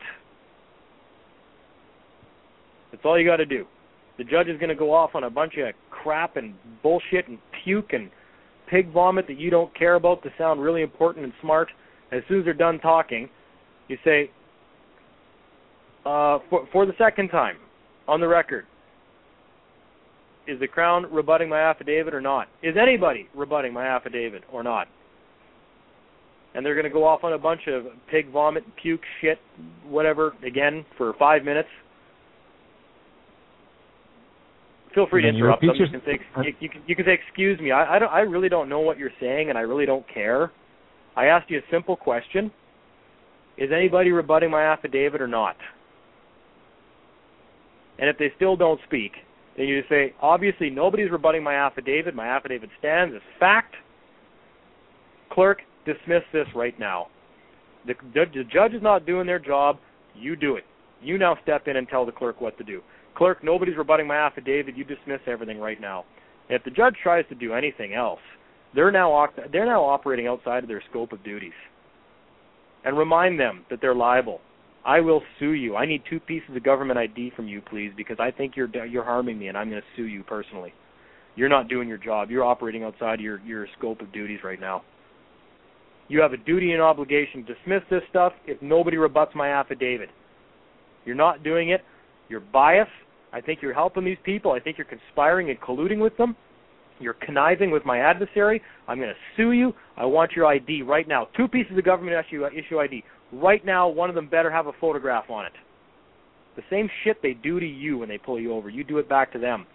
That's all you got to do. The judge is going to go off on a bunch of crap and bullshit and puke and pig vomit that you don't care about to sound really important and smart. As soon as they're done talking, you say, for the second time, on the record, is the Crown rebutting my affidavit or not? Is anybody rebutting my affidavit or not? And they're going to go off on a bunch of pig vomit, puke, shit, whatever, again, for 5 minutes. Feel free to interrupt them. You can say, excuse me, I really don't know what you're saying, and I really don't care. I asked you a simple question. Is anybody rebutting my affidavit or not? And if they still don't speak, then you just say, obviously nobody's rebutting my affidavit. My affidavit stands as fact. Clerk, dismiss this right now. The judge is not doing their job. You do it. You now step in and tell the clerk what to do. Clerk, nobody's rebutting my affidavit. You dismiss everything right now. And if the judge tries to do anything else, they're now operating outside of their scope of duties. And remind them that they're liable. I will sue you. I need 2 pieces of government ID from you, please, because I think you're harming me, and I'm going to sue you personally. You're not doing your job. You're operating outside of your scope of duties right now. You have a duty and obligation to dismiss this stuff if nobody rebuts my affidavit. You're not doing it. You're biased. I think you're helping these people. I think you're conspiring and colluding with them. You're conniving with my adversary. I'm going to sue you. I want your ID right now. 2 pieces of government issue ID. Right now, one of them better have a photograph on it. The same shit they do to you when they pull you over, you do it back to them.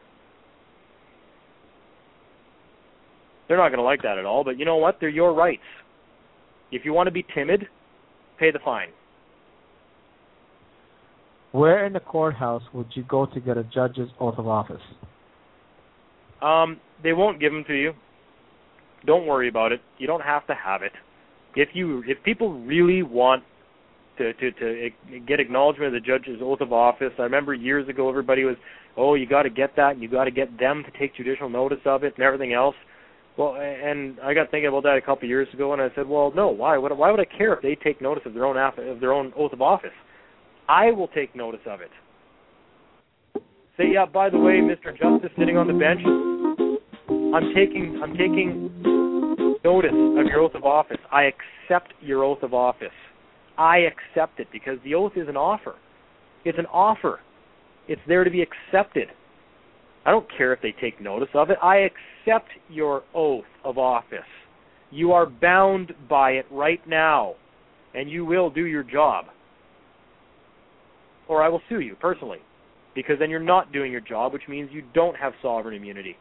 They're not going to like that at all, but you know what? They're your rights. If you want to be timid, pay the fine. Where in the courthouse would you go to get a judge's oath of office? They won't give them to you. Don't worry about it. You don't have to have it. If people really want to get acknowledgement of the judge's oath of office, I remember years ago everybody was, you got to get that, and you got to get them to take judicial notice of it and everything else. Well, and I got thinking about that a couple of years ago, and I said, well, no, why? Why would I care if they take notice of their own oath of office? I will take notice of it. Say, yeah, by the way, Mr. Justice sitting on the bench, I'm taking notice of your oath of office. I accept your oath of office. I accept it, because the oath is an offer. It's an offer. It's there to be accepted. I don't care if they take notice of it. I accept your oath of office. You are bound by it right now, and you will do your job. Or I will sue you personally, because then you're not doing your job, which means you don't have sovereign immunity.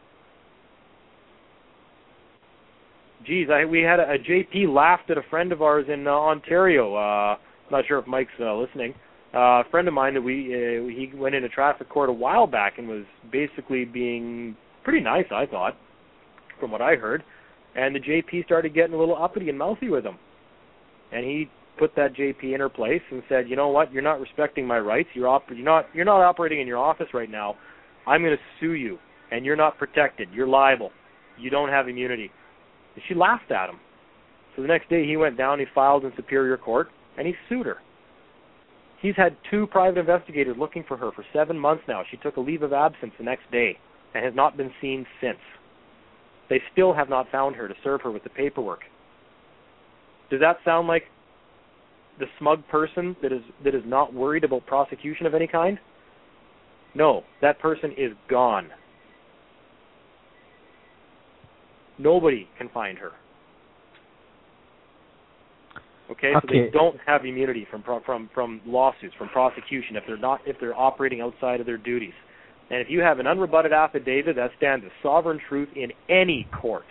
Geez, we had a JP laughed at a friend of ours in Ontario. Not sure if Mike's listening. A friend of mine that he went into traffic court a while back and was basically being pretty nice, I thought, from what I heard. And the JP started getting a little uppity and mouthy with him. And he put that JP in her place and said, you know what, you're not respecting my rights. You're not operating in your office right now. I'm going to sue you, and you're not protected. You're liable. You don't have immunity. And she laughed at him. So the next day he went down, he filed in Superior Court, and he sued her. He's had 2 private investigators looking for her for 7 months now. She took a leave of absence the next day and has not been seen since. They still have not found her to serve her with the paperwork. Does that sound like the smug person that is not worried about prosecution of any kind? No, that person is gone. Nobody can find her. Okay, so they don't have immunity from lawsuits, from prosecution if they're operating outside of their duties. And if you have an unrebutted affidavit, that stands as sovereign truth in any court.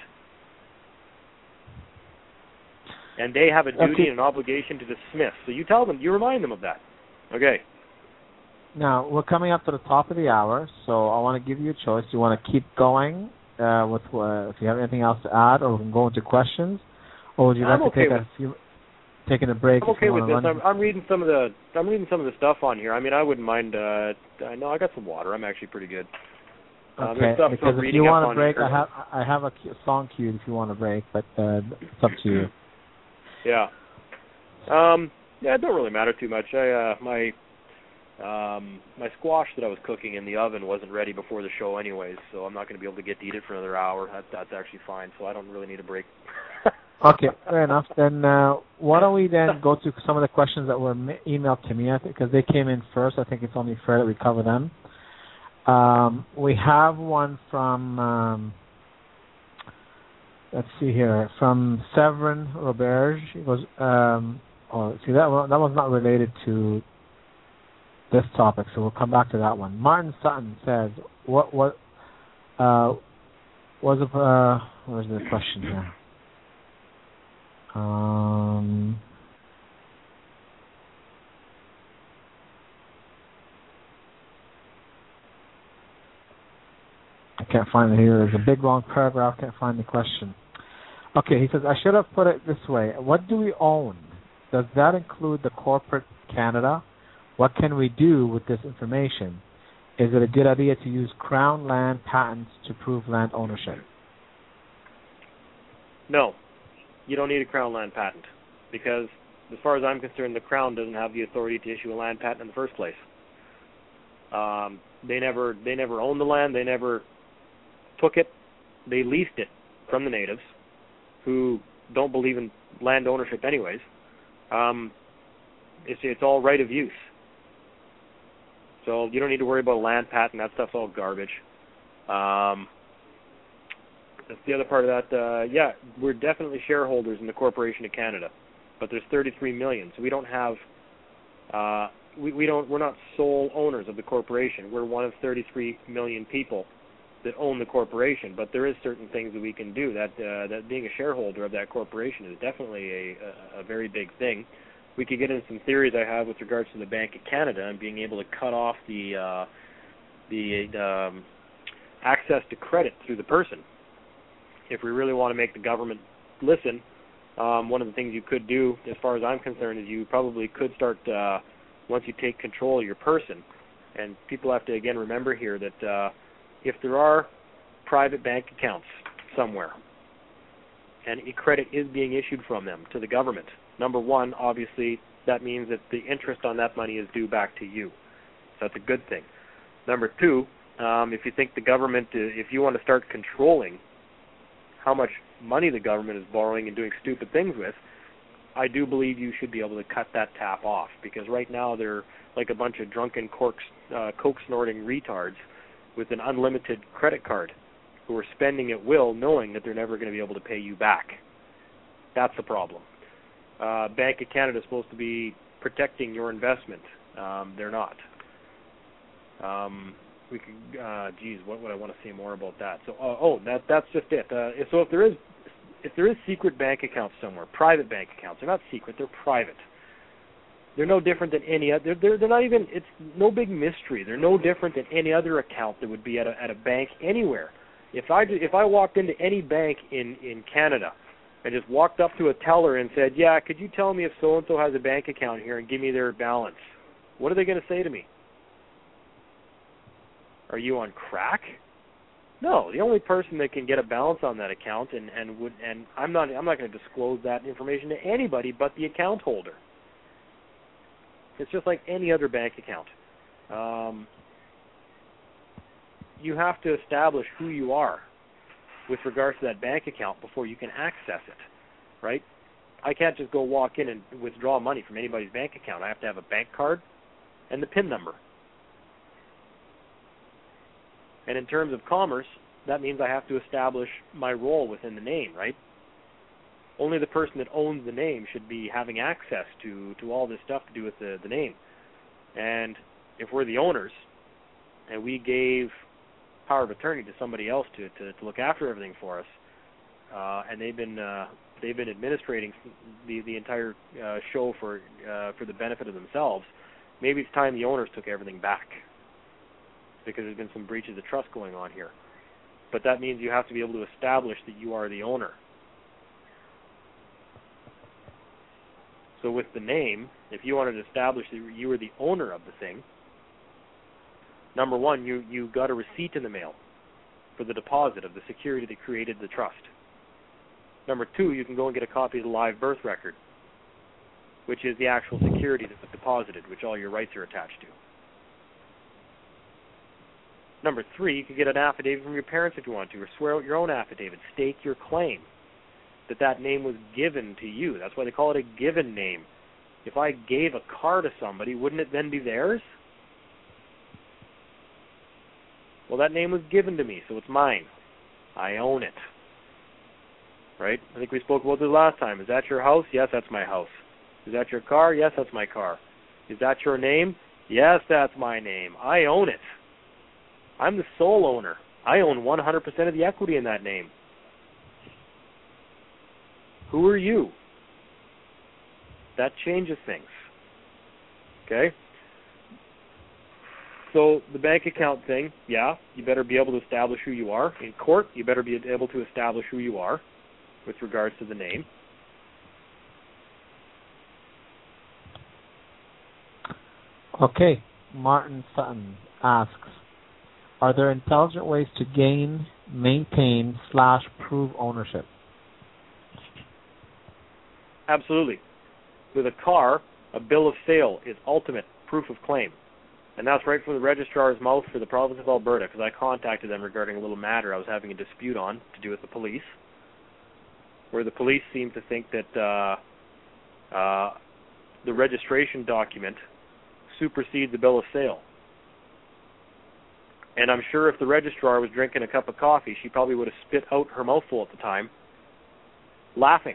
And they have a duty and an obligation to dismiss. So you tell them, you remind them of that. Okay. Now, we're coming up to the top of the hour, so I want to give you a choice. Do you want to keep going with if you have anything else to add, or we can go into questions, or would you like to taking a break? I'm okay with this. I'm reading some of the stuff on here. I mean, I wouldn't mind. I got some water. I'm actually pretty good. Okay, because if you want a break, I have a song queued if you want a break, but it's up to you. Yeah. It don't really matter too much. My squash that I was cooking in the oven wasn't ready before the show anyways, so I'm not going to be able to get to eat it for another hour. That's actually fine, so I don't really need a break. Okay, fair enough. Then why don't we then go to some of the questions that were emailed to me, I think, because they came in first. I think it's only fair that we cover them. We have one from, let's see here, from Severin Roberge. It was, that was not related to this topic, so we'll come back to that one. Martin Sutton says, where's the question here? I can't find it here. There's a big long paragraph. Can't find the question. Okay, he says, I should have put it this way. What do we own? Does that include the corporate Canada? What can we do with this information? Is it a good idea to use Crown land patents to prove land ownership? No. You don't need a Crown land patent because, as far as I'm concerned, the Crown doesn't have the authority to issue a land patent in the first place. They never owned the land. They never took it. They leased it from the natives, who don't believe in land ownership anyways. It's all right of use. So you don't need to worry about a land patent. That stuff's all garbage. That's the other part of that. We're definitely shareholders in the Corporation of Canada, but there's 33 million, so we don't have. We're not sole owners of the corporation. We're one of 33 million people that own the corporation, but there is certain things that we can do. That being a shareholder of that corporation is definitely a very big thing. We could get into some theories I have with regards to the Bank of Canada and being able to cut off the access to credit through the person. If we really want to make the government listen, one of the things you could do, as far as I'm concerned, is you probably could start, once you take control of your person, and people have to, again, remember here that if there are private bank accounts somewhere, and credit is being issued from them to the government, number one, obviously, that means that the interest on that money is due back to you. So that's a good thing. Number two, if you think the government, if you want to start controlling how much money the government is borrowing and doing stupid things with, I do believe you should be able to cut that tap off, because right now they're like a bunch of drunken coke-snorting retards with an unlimited credit card who are spending at will knowing that they're never going to be able to pay you back. That's the problem. Bank of Canada is supposed to be protecting your investment. They're not. We could, what would I want to say more about that? So, that's just it. So if there is secret bank accounts somewhere, private bank accounts, they're not secret, they're private. They're no different than any other. They're not even. It's no big mystery. They're no different than any other account that would be at a bank anywhere. If I walked into any bank in Canada and just walked up to a teller and said, "Yeah, could you tell me if so and so has a bank account here and give me their balance?" What are they going to say to me? Are you on crack? No, the only person that can get a balance on that account and I'm not going to disclose that information to anybody but the account holder. It's just like any other bank account. You have to establish who you are with regards to that bank account before you can access it, right? I can't just go walk in and withdraw money from anybody's bank account. I have to have a bank card and the PIN number. And in terms of commerce, that means I have to establish my role within the name, right? Only the person that owns the name should be having access to all this stuff to do with the name. And if we're the owners and we gave power of attorney to somebody else to look after everything for us, and they've been administrating the entire show for the benefit of themselves, maybe it's time the owners took everything back, because there's been some breaches of trust going on here. But that means you have to be able to establish that you are the owner. So with the name, if you wanted to establish that you were the owner of the thing, number one, you got a receipt in the mail for the deposit of the security that created the trust. Number two, you can go and get a copy of the live birth record, which is the actual security that was deposited, which all your rights are attached to. Number three, you can get an affidavit from your parents if you want to, or swear out your own affidavit, stake your claim that name was given to you. That's why they call it a given name. If I gave a car to somebody, wouldn't it then be theirs? Well, that name was given to me, so it's mine. I own it. Right? I think we spoke about this last time. Is that your house? Yes, that's my house. Is that your car? Yes, that's my car. Is that your name? Yes, that's my name. I own it. I'm the sole owner. I own 100% of the equity in that name. Who are you? That changes things. Okay? So the bank account thing, yeah, you better be able to establish who you are. In court, you better be able to establish who you are with regards to the name. Okay. Martin Sutton asks, are there intelligent ways to gain, maintain, / prove ownership? Absolutely. With a car, a bill of sale is ultimate proof of claim. And that's right from the registrar's mouth for the province of Alberta, because I contacted them regarding a little matter I was having a dispute on to do with the police, where the police seem to think that the registration document supersedes the bill of sale. And I'm sure if the registrar was drinking a cup of coffee, she probably would have spit out her mouthful at the time, laughing.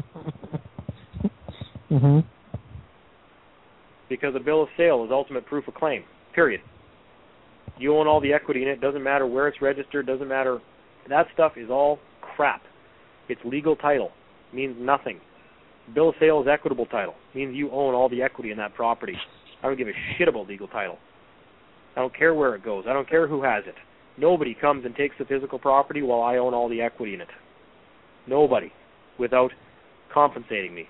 Mm-hmm. Because a bill of sale is ultimate proof of claim, period. You own all the equity in it. Doesn't matter where it's registered. Doesn't matter. That stuff is all crap. It's legal title. It means nothing. Bill of sale is equitable title. It means you own all the equity in that property. I don't give a shit about legal title. I don't care where it goes. I don't care who has it. Nobody comes and takes the physical property while I own all the equity in it. Nobody, without compensating me.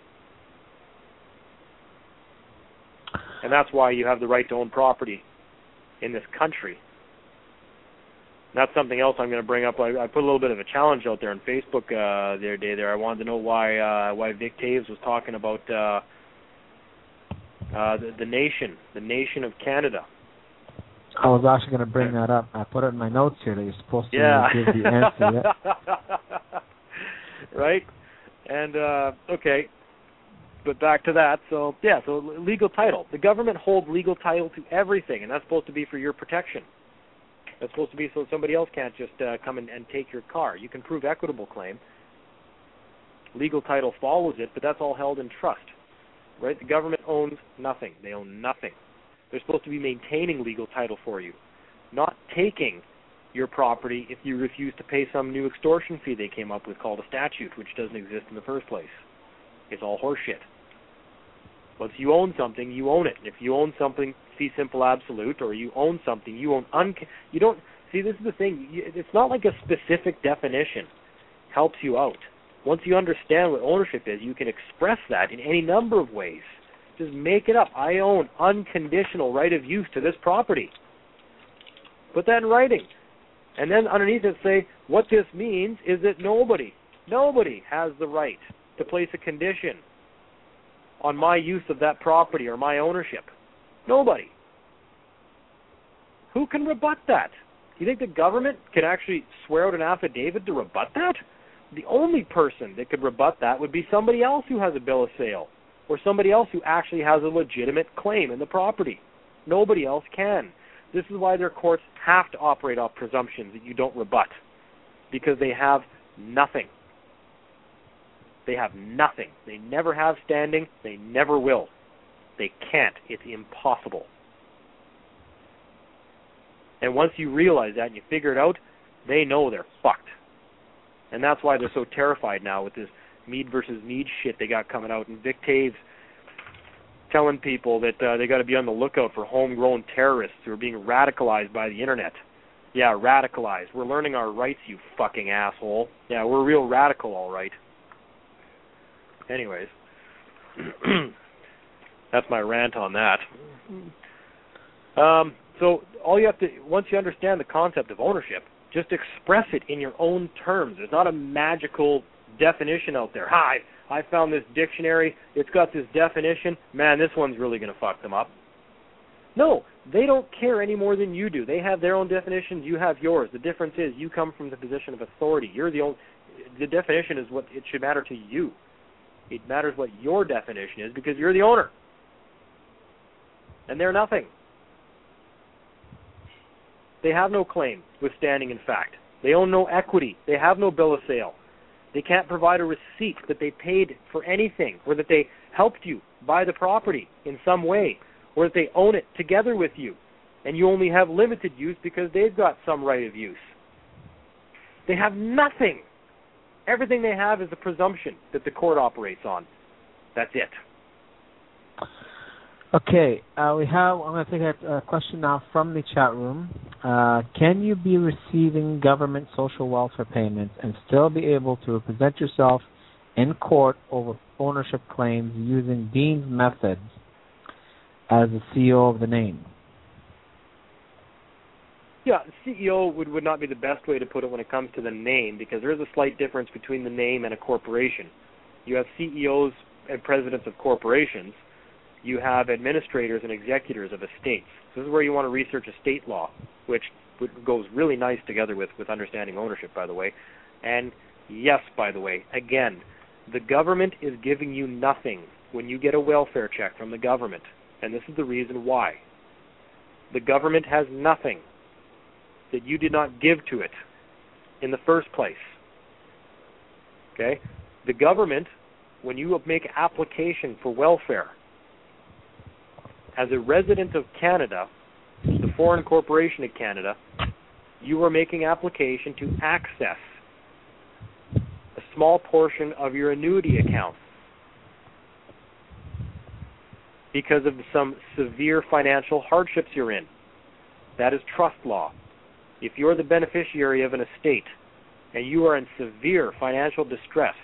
And that's why you have the right to own property in this country. And that's something else I'm going to bring up. I put a little bit of a challenge out there on Facebook the other day there. I wanted to know why Vic Taves was talking about the nation of Canada. I was actually going to bring that up. I put it in my notes here that you're supposed to give the answer. Yeah. Right? And, okay, but back to that. So legal title. The government holds legal title to everything, and that's supposed to be for your protection. That's supposed to be so somebody else can't just come and take your car. You can prove equitable claim. Legal title follows it, but that's all held in trust. Right? The government owns nothing. They own nothing. They're supposed to be maintaining legal title for you, not taking your property if you refuse to pay some new extortion fee they came up with called a statute, which doesn't exist in the first place. It's all horseshit. Once you own something, you own it. If you own something, fee simple absolute, or you own something, you own you don't see. This is the thing. It's not like a specific definition helps you out. Once you understand what ownership is, you can express that in any number of ways. Just make it up. I own unconditional right of use to this property. Put that in writing. And then underneath it say, what this means is that nobody has the right to place a condition on my use of that property or my ownership. Nobody. Who can rebut that? Do you think the government can actually swear out an affidavit to rebut that? The only person that could rebut that would be somebody else who has a bill of sale or somebody else who actually has a legitimate claim in the property. Nobody else can. This is why their courts have to operate off presumptions that you don't rebut, because they have nothing. They have nothing. They never have standing. They never will. They can't. It's impossible. And once you realize that and you figure it out, they know they're fucked. And that's why they're so terrified now with this Meade versus Meade shit they got coming out. And Vic Taves telling people that they got to be on the lookout for homegrown terrorists who are being radicalized by the internet. Yeah, radicalized. We're learning our rights, you fucking asshole. Yeah, we're real radical, all right. Anyways, that's my rant on that. So all you have to, once you understand the concept of ownership, just express it in your own terms. There's not a magical definition out there. Hi, I found this dictionary. It's got this definition. Man, this one's really going to fuck them up. No, they don't care any more than you do. They have their own definitions. You have yours. The difference is you come from the position of authority. You're the only. The definition is what it should matter to you. It matters what your definition is because you're the owner. And they're nothing. They have no claim with standing in fact. They own no equity. They have no bill of sale. They can't provide a receipt that they paid for anything or that they helped you buy the property in some way or that they own it together with you and you only have limited use because they've got some right of use. They have nothing. Everything they have is a presumption that the court operates on. That's it. Okay, I'm going to take a question now from the chat room. Can you be receiving government social welfare payments and still be able to represent yourself in court over ownership claims using Dean's methods as the CEO of the name? Yeah, CEO would not be the best way to put it when it comes to the name because there is a slight difference between the name and a corporation. You have CEOs and presidents of corporations. You have administrators and executors of estates. This is where you want to research estate law, which goes really nice together with understanding ownership, by the way. And yes, by the way, again, the government is giving you nothing when you get a welfare check from the government. And this is the reason why. The government has nothing that you did not give to it in the first place. Okay? The government, when you make application for welfare, as a resident of Canada, the foreign corporation of Canada, you are making application to access a small portion of your annuity account because of some severe financial hardships you're in. That is trust law. If you're the beneficiary of an estate and you are in severe financial distress,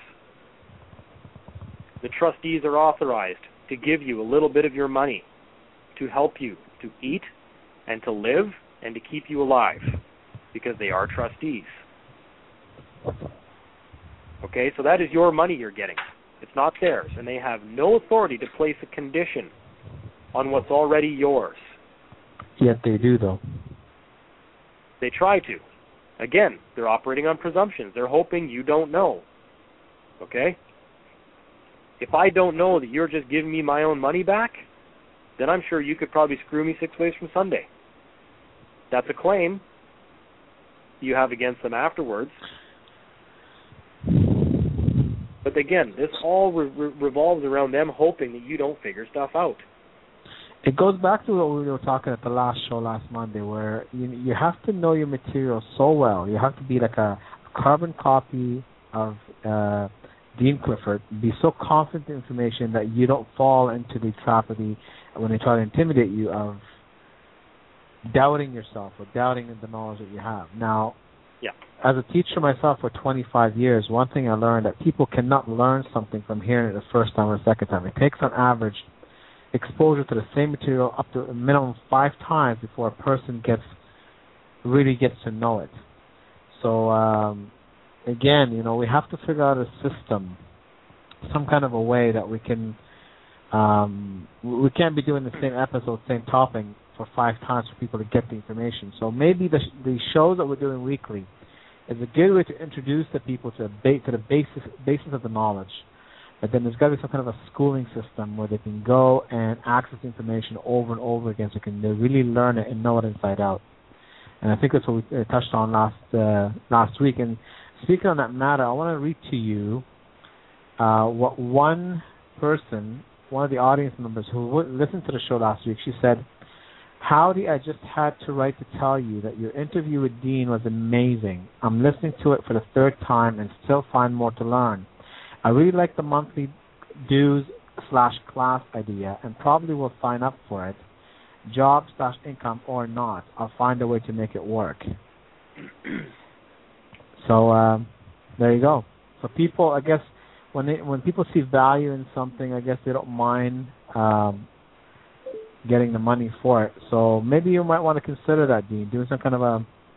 the trustees are authorized to give you a little bit of your money to help you to eat and to live and to keep you alive because they are trustees. Okay, so that is your money you're getting. It's not theirs, and they have no authority to place a condition on what's already yours. Yet they do, though. They try to. Again, they're operating on presumptions. They're hoping you don't know. Okay? If I don't know that you're just giving me my own money back, then I'm sure you could probably screw me 6 ways from Sunday. That's a claim you have against them afterwards. But again, this all revolves around them hoping that you don't figure stuff out. It goes back to what we were talking at the last show last Monday, where you have to know your material so well. You have to be like a carbon copy of Dean Clifford, be so confident in information that you don't fall into the trap of when they try to intimidate you, of doubting yourself or doubting the knowledge that you have. Now, as a teacher myself for 25 years, one thing I learned that people cannot learn something from hearing it the first time or the second time. It takes on average exposure to the same material up to a minimum 5 times before a person really gets to know it. So again, we have to figure out a system, some kind of a way that we can. We can't be doing the same episode, same topic for 5 times for people to get the information. So maybe the shows that we're doing weekly is a good way to introduce the people to the basis of the knowledge. But then there's got to be some kind of a schooling system where they can go and access information over and over again, so they really learn it and know it inside out. And I think that's what we touched on last week. And speaking on that matter, I want to read to you what one person, one of the audience members who listened to the show last week, she said, "Howdy, I just had to write to tell you that your interview with Dean was amazing. I'm listening to it for the 3rd time and still find more to learn. I really like the monthly dues/class idea and probably will sign up for it. Job/income or not, I'll find a way to make it work." So there you go. So people, I guess, when people see value in something, I guess they don't mind getting the money for it. So maybe you might want to consider that, Dean, doing some kind of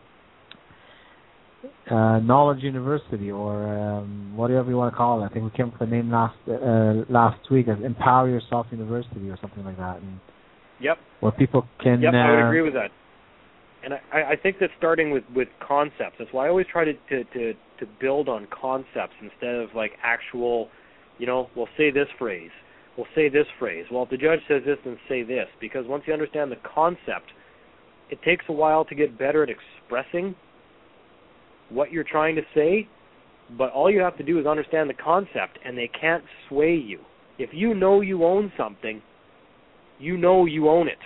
a knowledge university, or whatever you want to call it. I think we came up with the name last week as Empower Yourself University or something like that. And where people can. I would agree with that. And I think that starting with concepts. That's why I always try to build on concepts instead of like actual, we'll say this phrase. We'll say this phrase. Well, if the judge says this, then say this. Because once you understand the concept, it takes a while to get better at expressing what you're trying to say, but all you have to do is understand the concept, and they can't sway you. If you know you own something, you know you own it.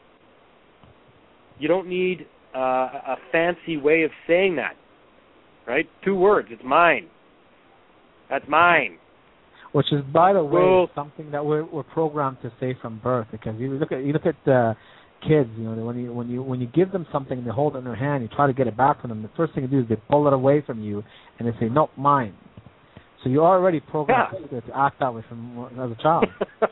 You don't need a fancy way of saying that, right? 2 words. It's mine. That's mine. Which is, by the way, something that we're programmed to say from birth. Because you look at the kids, when you give them something and they hold it in their hand, you try to get it back from them. The first thing you do is they pull it away from you and they say, "Nope, mine." So you're already programmed to act that way as a child.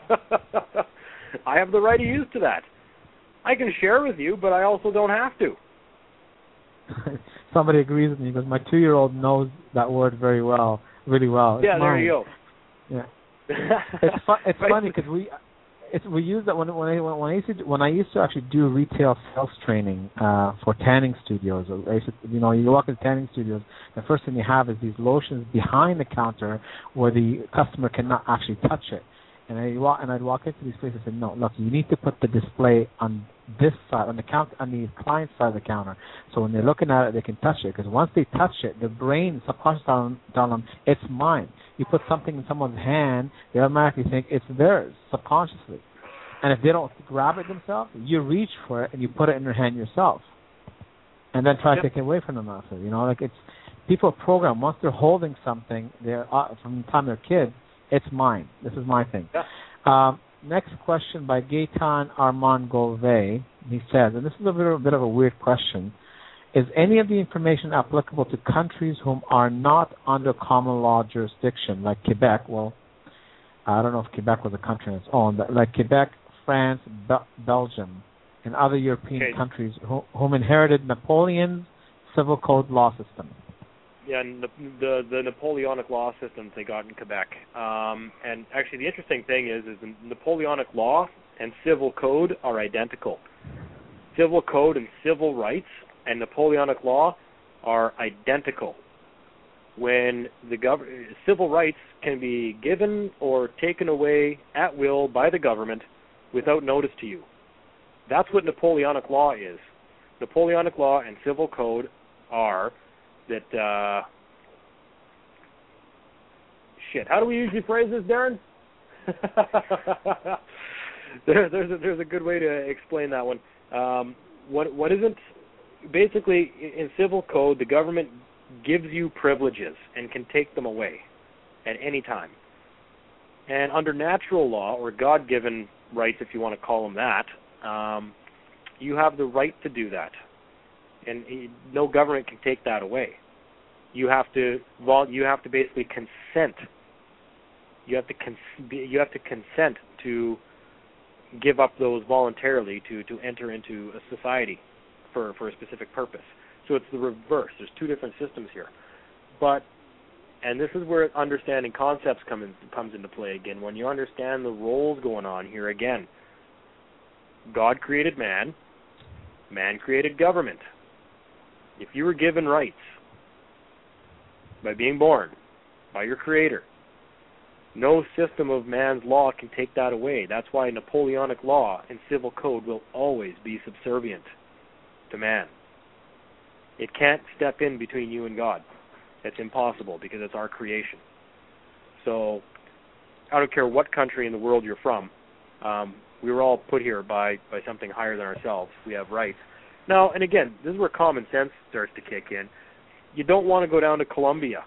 I have the right of use to that. I can share with you, but I also don't have to. Somebody agrees with me because my 2-year-old knows that word very well, really well. Yeah, there you go. Yeah, it's funny because we use that when I used to actually do retail sales training for tanning studios. You walk into tanning studios, the first thing you have is these lotions behind the counter where the customer cannot actually touch it. And I'd walk into these places and say, "No, look, you need to put the display on this side, on the client side of the counter. So when they're looking at it, they can touch it. Because once they touch it, the brain subconsciously tells them, it's mine. You put something in someone's hand, they automatically think it's theirs, subconsciously. And if they don't grab it themselves, you reach for it and you put it in their hand yourself. And then try to take it away from them after. It's people are programmed. Once they're holding something, they're from the time they're kids, it's mine. This is my thing. Yeah. Next question by Gaetan Armand Golvey. He says, and this is a bit of a weird question, is any of the information applicable to countries whom are not under common law jurisdiction, like Quebec? Well, I don't know if Quebec was a country on its own, but like Quebec, France, Belgium, and other European countries whom inherited Napoleon's civil code law system. Yeah, and the Napoleonic law systems they got in Quebec. And actually the interesting thing is the Napoleonic law and civil code are identical. Civil code and civil rights and Napoleonic law are identical. When the civil rights can be given or taken away at will by the government without notice to you. That's what Napoleonic law is. Napoleonic law and civil code are that... How do we usually phrase this, Darren? There's a good way to explain that one. What isn't... Basically, in civil code, the government gives you privileges and can take them away at any time. And under natural law, or God-given rights, if you want to call them that, you have the right to do that. And no government can take that away. You have to basically consent. You have to consent to give up those voluntarily to enter into a society for a specific purpose. So it's the reverse. There's two different systems here. And this is where understanding concepts comes into play again. When you understand the roles going on here again, God created man, man created government. If you were given rights by being born, by your creator, no system of man's law can take that away. That's why Napoleonic law and civil code will always be subservient to man. It can't step in between you and God. It's impossible because it's our creation. So I don't care what country in the world you're from, we were all put here by something higher than ourselves. We have rights. Now, and again, this is where common sense starts to kick in. You don't want to go down to Colombia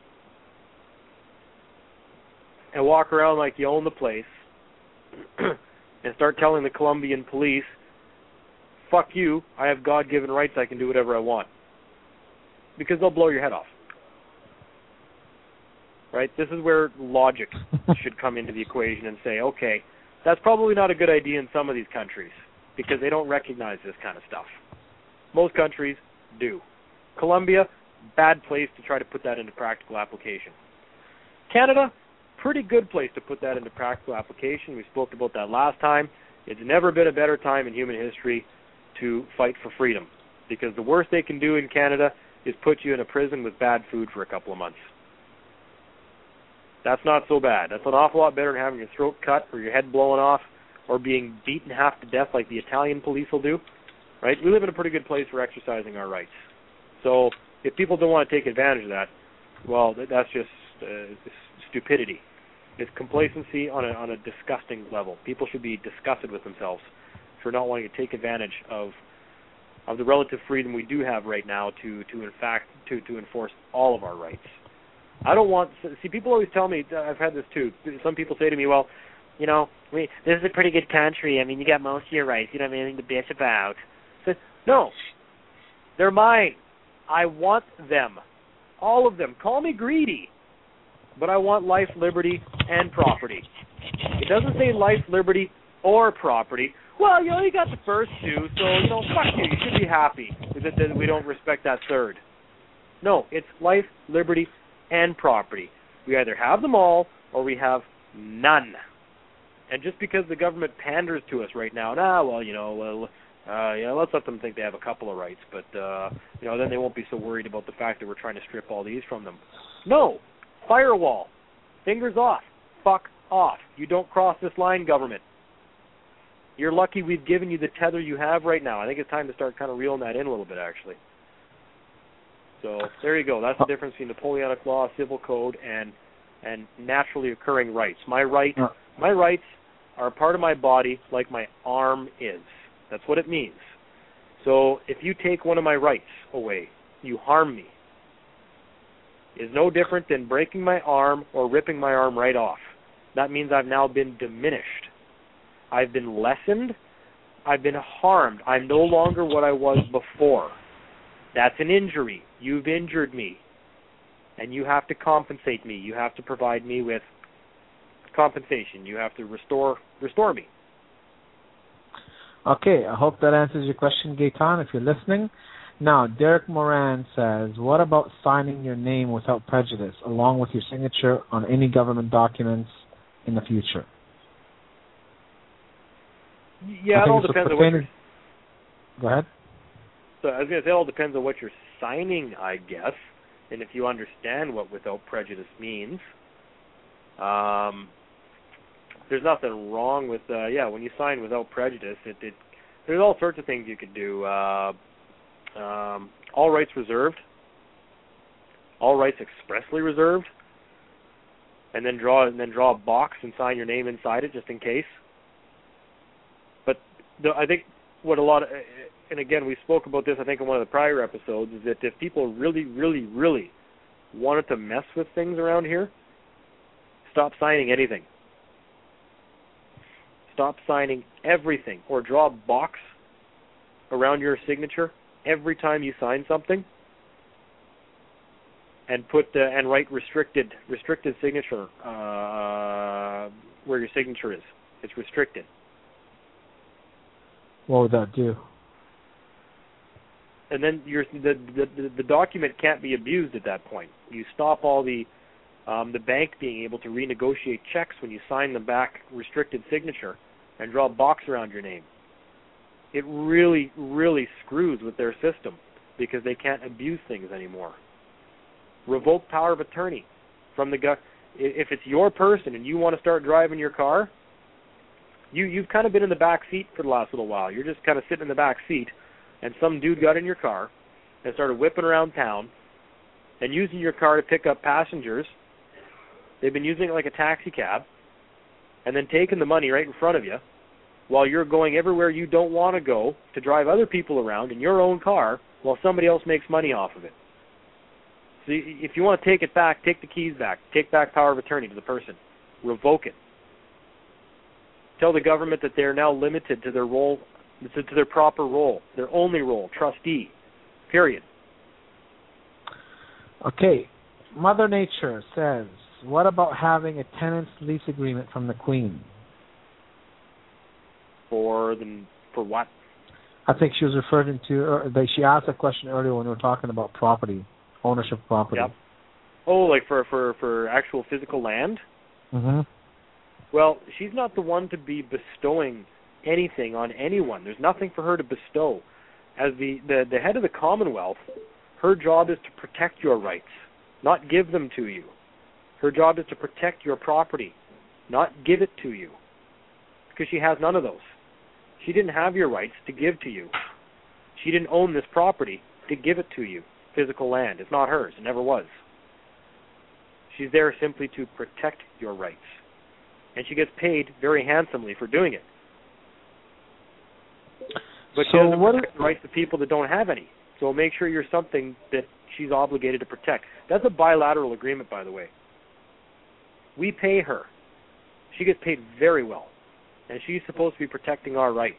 and walk around like you own the place and start telling the Colombian police, fuck you, I have God-given rights, I can do whatever I want. Because they'll blow your head off. Right? This is where logic should come into the equation and say, okay, that's probably not a good idea in some of these countries because they don't recognize this kind of stuff. Most countries do. Colombia, bad place to try to put that into practical application. Canada, pretty good place to put that into practical application. We spoke about that last time. It's never been a better time in human history to fight for freedom because the worst they can do in Canada is put you in a prison with bad food for a couple of months. That's not so bad. That's an awful lot better than having your throat cut or your head blown off or being beaten half to death like the Italian police will do. Right? We live in a pretty good place for exercising our rights. So if people don't want to take advantage of that, well, that's just stupidity. It's complacency on a disgusting level. People should be disgusted with themselves for not wanting to take advantage of the relative freedom we do have right now to enforce all of our rights. I don't want... See, people always tell me... I've had this too. Some people say to me, well, you know, this is a pretty good country. I mean, you got most of your rights. You don't have anything to bitch about. I said, no. They're mine. I want them. All of them. Call me greedy. But I want life, liberty, and property. It doesn't say life, liberty, or property. Well, you got the first two, so, fuck you. You should be happy that we don't respect that third. No, it's life, liberty, and property. We either have them all or we have none. And just because the government panders to us right now, let's let them think they have a couple of rights, but then they won't be so worried about the fact that we're trying to strip all these from them. No, firewall, fingers off, fuck off. You don't cross this line, government. You're lucky we've given you the tether you have right now. I think it's time to start kind of reeling that in a little bit, actually. So there you go. That's the difference between Napoleonic law, civil code, and naturally occurring rights. My rights are a part of my body like my arm is. That's what it means. So if you take one of my rights away, you harm me. It's no different than breaking my arm or ripping my arm right off. That means I've now been diminished. I've been lessened. I've been harmed. I'm no longer what I was before. That's an injury. You've injured me. And you have to compensate me. You have to provide me with compensation. You have to restore me. Okay, I hope that answers your question, Gaetan, if you're listening. Now, Derek Moran says, what about signing your name without prejudice, along with your signature on any government documents in the future? Yeah, it all depends on what you're... Go ahead. So I was going to say it all depends on what you're signing, I guess, and if you understand what without prejudice means. There's nothing wrong with, when you sign without prejudice, there's all sorts of things you could do. All rights reserved, all rights expressly reserved, and then draw a box and sign your name inside it just in case. But I think what a lot of, and again, we spoke about this I think in one of the prior episodes, is that if people really, really, really wanted to mess with things around here, stop signing anything. Stop signing everything, or draw a box around your signature every time you sign something, and and write restricted signature where your signature is. It's restricted. What would that do? And then the document can't be abused at that point. You stop all the bank being able to renegotiate checks when you sign them back restricted signature and draw a box around your name. It really, really screws with their system because they can't abuse things anymore. Revoke power of attorney from the if it's your person and you want to start driving your car, you've kind of been in the back seat for the last little while. You're just kind of sitting in the back seat, and some dude got in your car and started whipping around town and using your car to pick up passengers. They've been using it like a taxi cab and then taking the money right in front of you while you're going everywhere you don't want to go to drive other people around in your own car while somebody else makes money off of it. So if you want to take it back, take the keys back. Take back power of attorney to the person. Revoke it. Tell the government that they're now limited to their role, to their proper role, their only role, trustee, period. Okay. Mother Nature says, what about having a tenant's lease agreement from the Queen? For what? I think she was referring to, she asked a question earlier when we were talking about property, ownership of property. Yep. Oh, like for actual physical land? Mm-hmm. Well, she's not the one to be bestowing anything on anyone. There's nothing for her to bestow. As the head of the Commonwealth, her job is to protect your rights, not give them to you. Her job is to protect your property, not give it to you, because she has none of those. She didn't have your rights to give to you. She didn't own this property to give it to you, physical land. It's not hers. It never was. She's there simply to protect your rights. And she gets paid very handsomely for doing it. But she doesn't protect the rights of people that don't have any. So make sure you're something that she's obligated to protect. That's a bilateral agreement, by the way. We pay her. She gets paid very well. And she's supposed to be protecting our rights.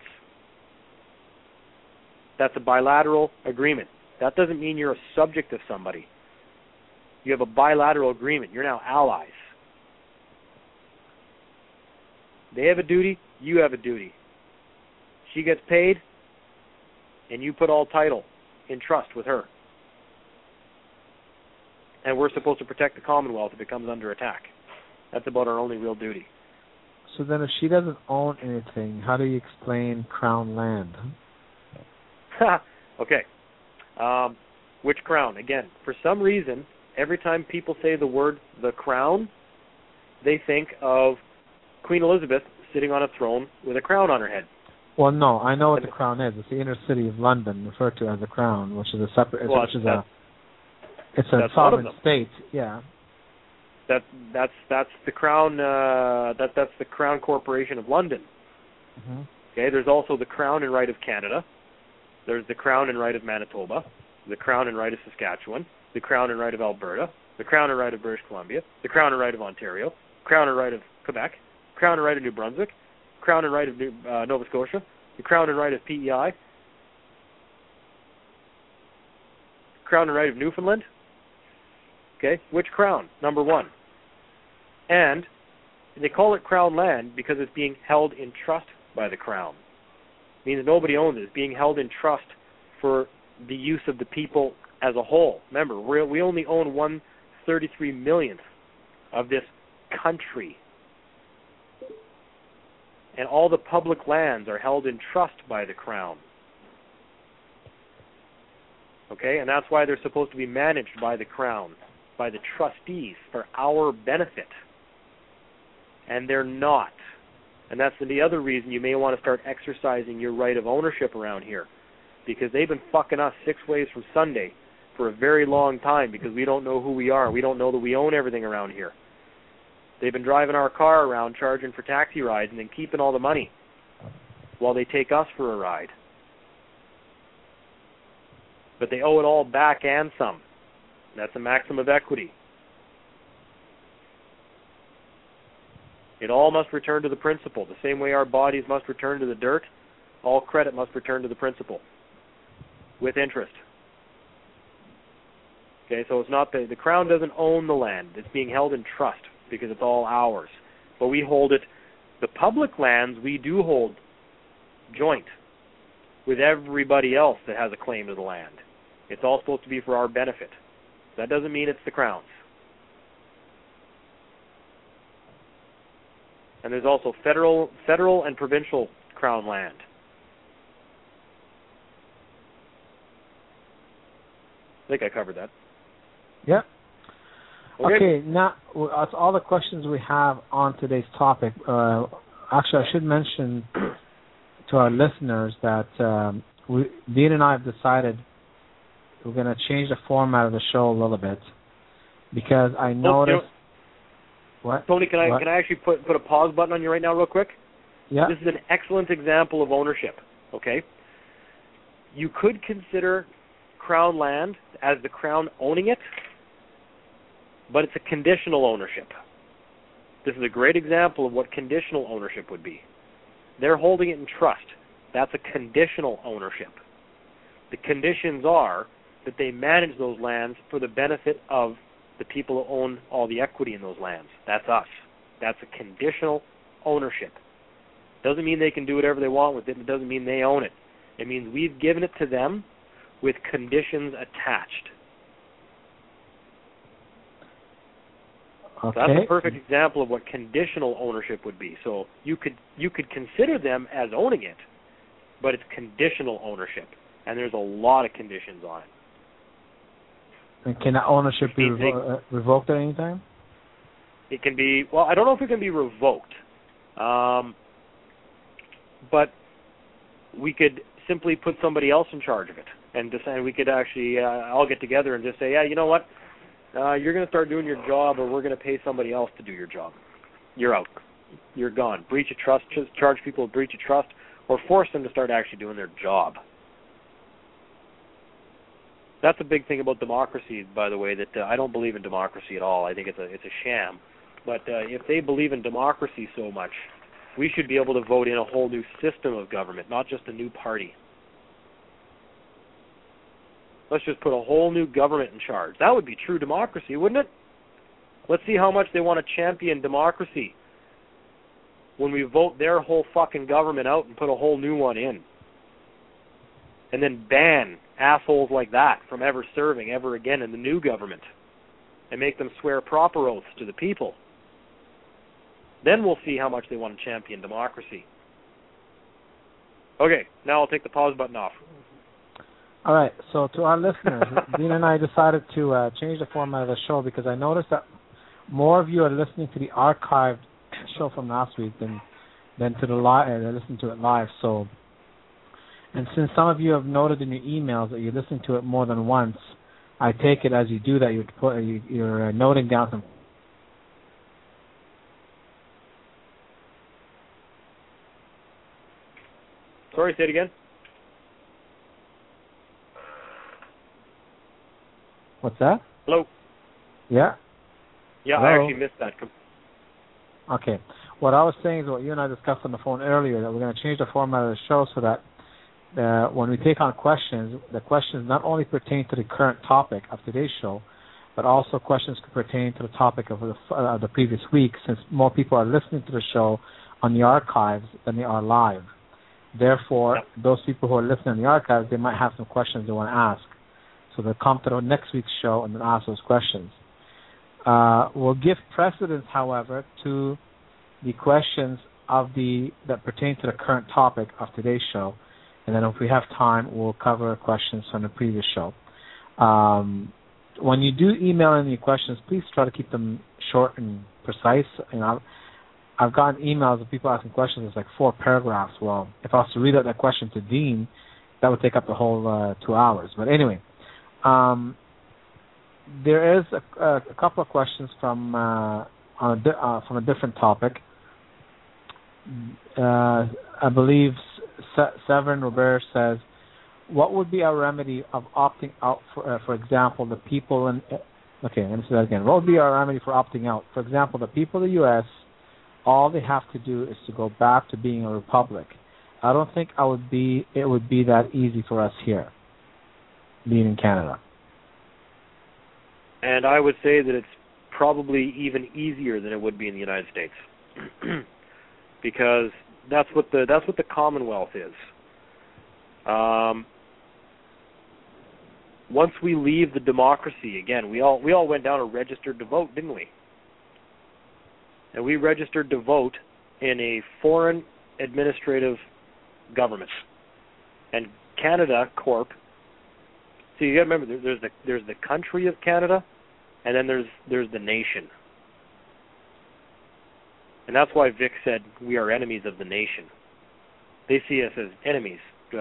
That's a bilateral agreement. That doesn't mean you're a subject of somebody. You have a bilateral agreement. You're now allies. They have a duty, you have a duty. She gets paid, and you put all title in trust with her. And we're supposed to protect the Commonwealth if it comes under attack. That's about our only real duty. So then if she doesn't own anything, how do you explain Crown land? Okay. Which Crown? Again, for some reason, every time people say the word the Crown, they think of Queen Elizabeth sitting on a throne with a crown on her head. Well, no, I know what the Crown is. It's the inner city of London, referred to as the Crown, which is a separate, it's a sovereign state. Yeah. That's the Crown. That's the Crown Corporation of London. Mm-hmm. Okay. There's also the Crown and Right of Canada. There's the Crown and Right of Manitoba, the Crown and Right of Saskatchewan, the Crown and Right of Alberta, the Crown and Right of British Columbia, the Crown and Right of Ontario, Crown and Right of Quebec, Crown and Right of New Brunswick, Crown and Right of Nova Scotia, the Crown and Right of PEI, Crown and Right of Newfoundland. Okay, which Crown? Number one. And they call it Crown land because it's being held in trust by the Crown. It means nobody owns it. It's being held in trust for the use of the people as a whole. Remember, we only own 1/33 millionth of this country. And all the public lands are held in trust by the Crown. Okay, and that's why they're supposed to be managed by the Crown, by the trustees for our benefit. And they're not. And that's the other reason you may want to start exercising your right of ownership around here, because they've been fucking us 6 ways from Sunday for a very long time because we don't know who we are. We don't know that we own everything around here. They've been driving our car around, charging for taxi rides, and then keeping all the money while they take us for a ride. But they owe it all back and some. That's a maximum of equity. It all must return to the principal. The same way our bodies must return to the dirt, all credit must return to the principal with interest. Okay, so it's not the Crown doesn't own the land. It's being held in trust because it's all ours. But we hold it. The public lands we do hold joint with everybody else that has a claim to the land. It's all supposed to be for our benefit. That doesn't mean it's the Crown's. And there's also federal and provincial Crown land. I think I covered that. Yeah. Okay, now that's all the questions we have on today's topic. Actually, I should mention to our listeners that Dean and I have decided we're going to change the format of the show a little bit because I noticed. What? Tony, can I actually put a pause button on you right now real quick? Yeah. This is an excellent example of ownership, okay? You could consider Crown land as the Crown owning it, but it's a conditional ownership. This is a great example of what conditional ownership would be. They're holding it in trust. That's a conditional ownership. The conditions are that they manage those lands for the benefit of the people who own all the equity in those lands. That's us. That's a conditional ownership. Doesn't mean they can do whatever they want with it. It doesn't mean they own it. It means we've given it to them with conditions attached. Okay. So that's a perfect example of what conditional ownership would be. So you could consider them as owning it, but it's conditional ownership, and there's a lot of conditions on it. And can that ownership be revoked at any time? It can be, well, I don't know if it can be revoked, but we could simply put somebody else in charge of it and decide. We could actually all get together and just say, yeah, you know what, you're going to start doing your job, or we're going to pay somebody else to do your job. You're out. You're gone. Breach of trust, just charge people with breach of trust, or force them to start actually doing their job. That's a big thing about democracy, by the way, that I don't believe in democracy at all. I think it's a sham. But if they believe in democracy so much, we should be able to vote in a whole new system of government, not just a new party. Let's just put a whole new government in charge. That would be true democracy, wouldn't it? Let's see how much they want to champion democracy when we vote their whole fucking government out and put a whole new one in. And then ban assholes like that from ever serving ever again in the new government and make them swear proper oaths to the people. Then we'll see how much they want to champion democracy. Okay, now I'll take the pause button off. All right, so to our listeners, Dean and I decided to change the format of the show because I noticed that more of you are listening to the archived show from last week than to the live, listen to it live. So, and since some of you have noted in your emails that you listen to it more than once, I take it as you do that you're noting down some. Sorry, say it again. What's that? Hello. Yeah. Yeah, Hello? I actually missed that. Okay. What I was saying is what you and I discussed on the phone earlier, that we're going to change the format of the show so that when we take on questions, the questions not only pertain to the current topic of today's show, but also questions could pertain to the topic of the previous week, since more people are listening to the show on the archives than they are live. Therefore, those people who are listening on the archives, they might have some questions they want to ask. So they'll come to the next week's show and then ask those questions. We'll give precedence, however, to the questions that pertain to the current topic of today's show, and then if we have time, we'll cover questions from the previous show. When you do email in your questions, please try to keep them short and precise. I've gotten emails of people asking questions. It's like 4 paragraphs. Well, if I was to read out that question to Dean, that would take up the whole 2 hours. But anyway, there is a couple of questions from a different topic. I believe Severin Robert says, what would be a remedy of opting out, for example, the people in... Okay, let me say that again. What would be our remedy for opting out? For example, the people of the U.S., all they have to do is to go back to being a republic. I don't think it would be that easy for us here, being in Canada. And I would say that it's probably even easier than it would be in the United States, because that's what the Commonwealth is. Once we leave the democracy, again, we all went down and registered to vote, didn't we? And we registered to vote in a foreign administrative government. And Canada Corp. So you got to remember, there's the country of Canada, and then there's the nation. And that's why Vic said we are enemies of the nation. They see us as enemies.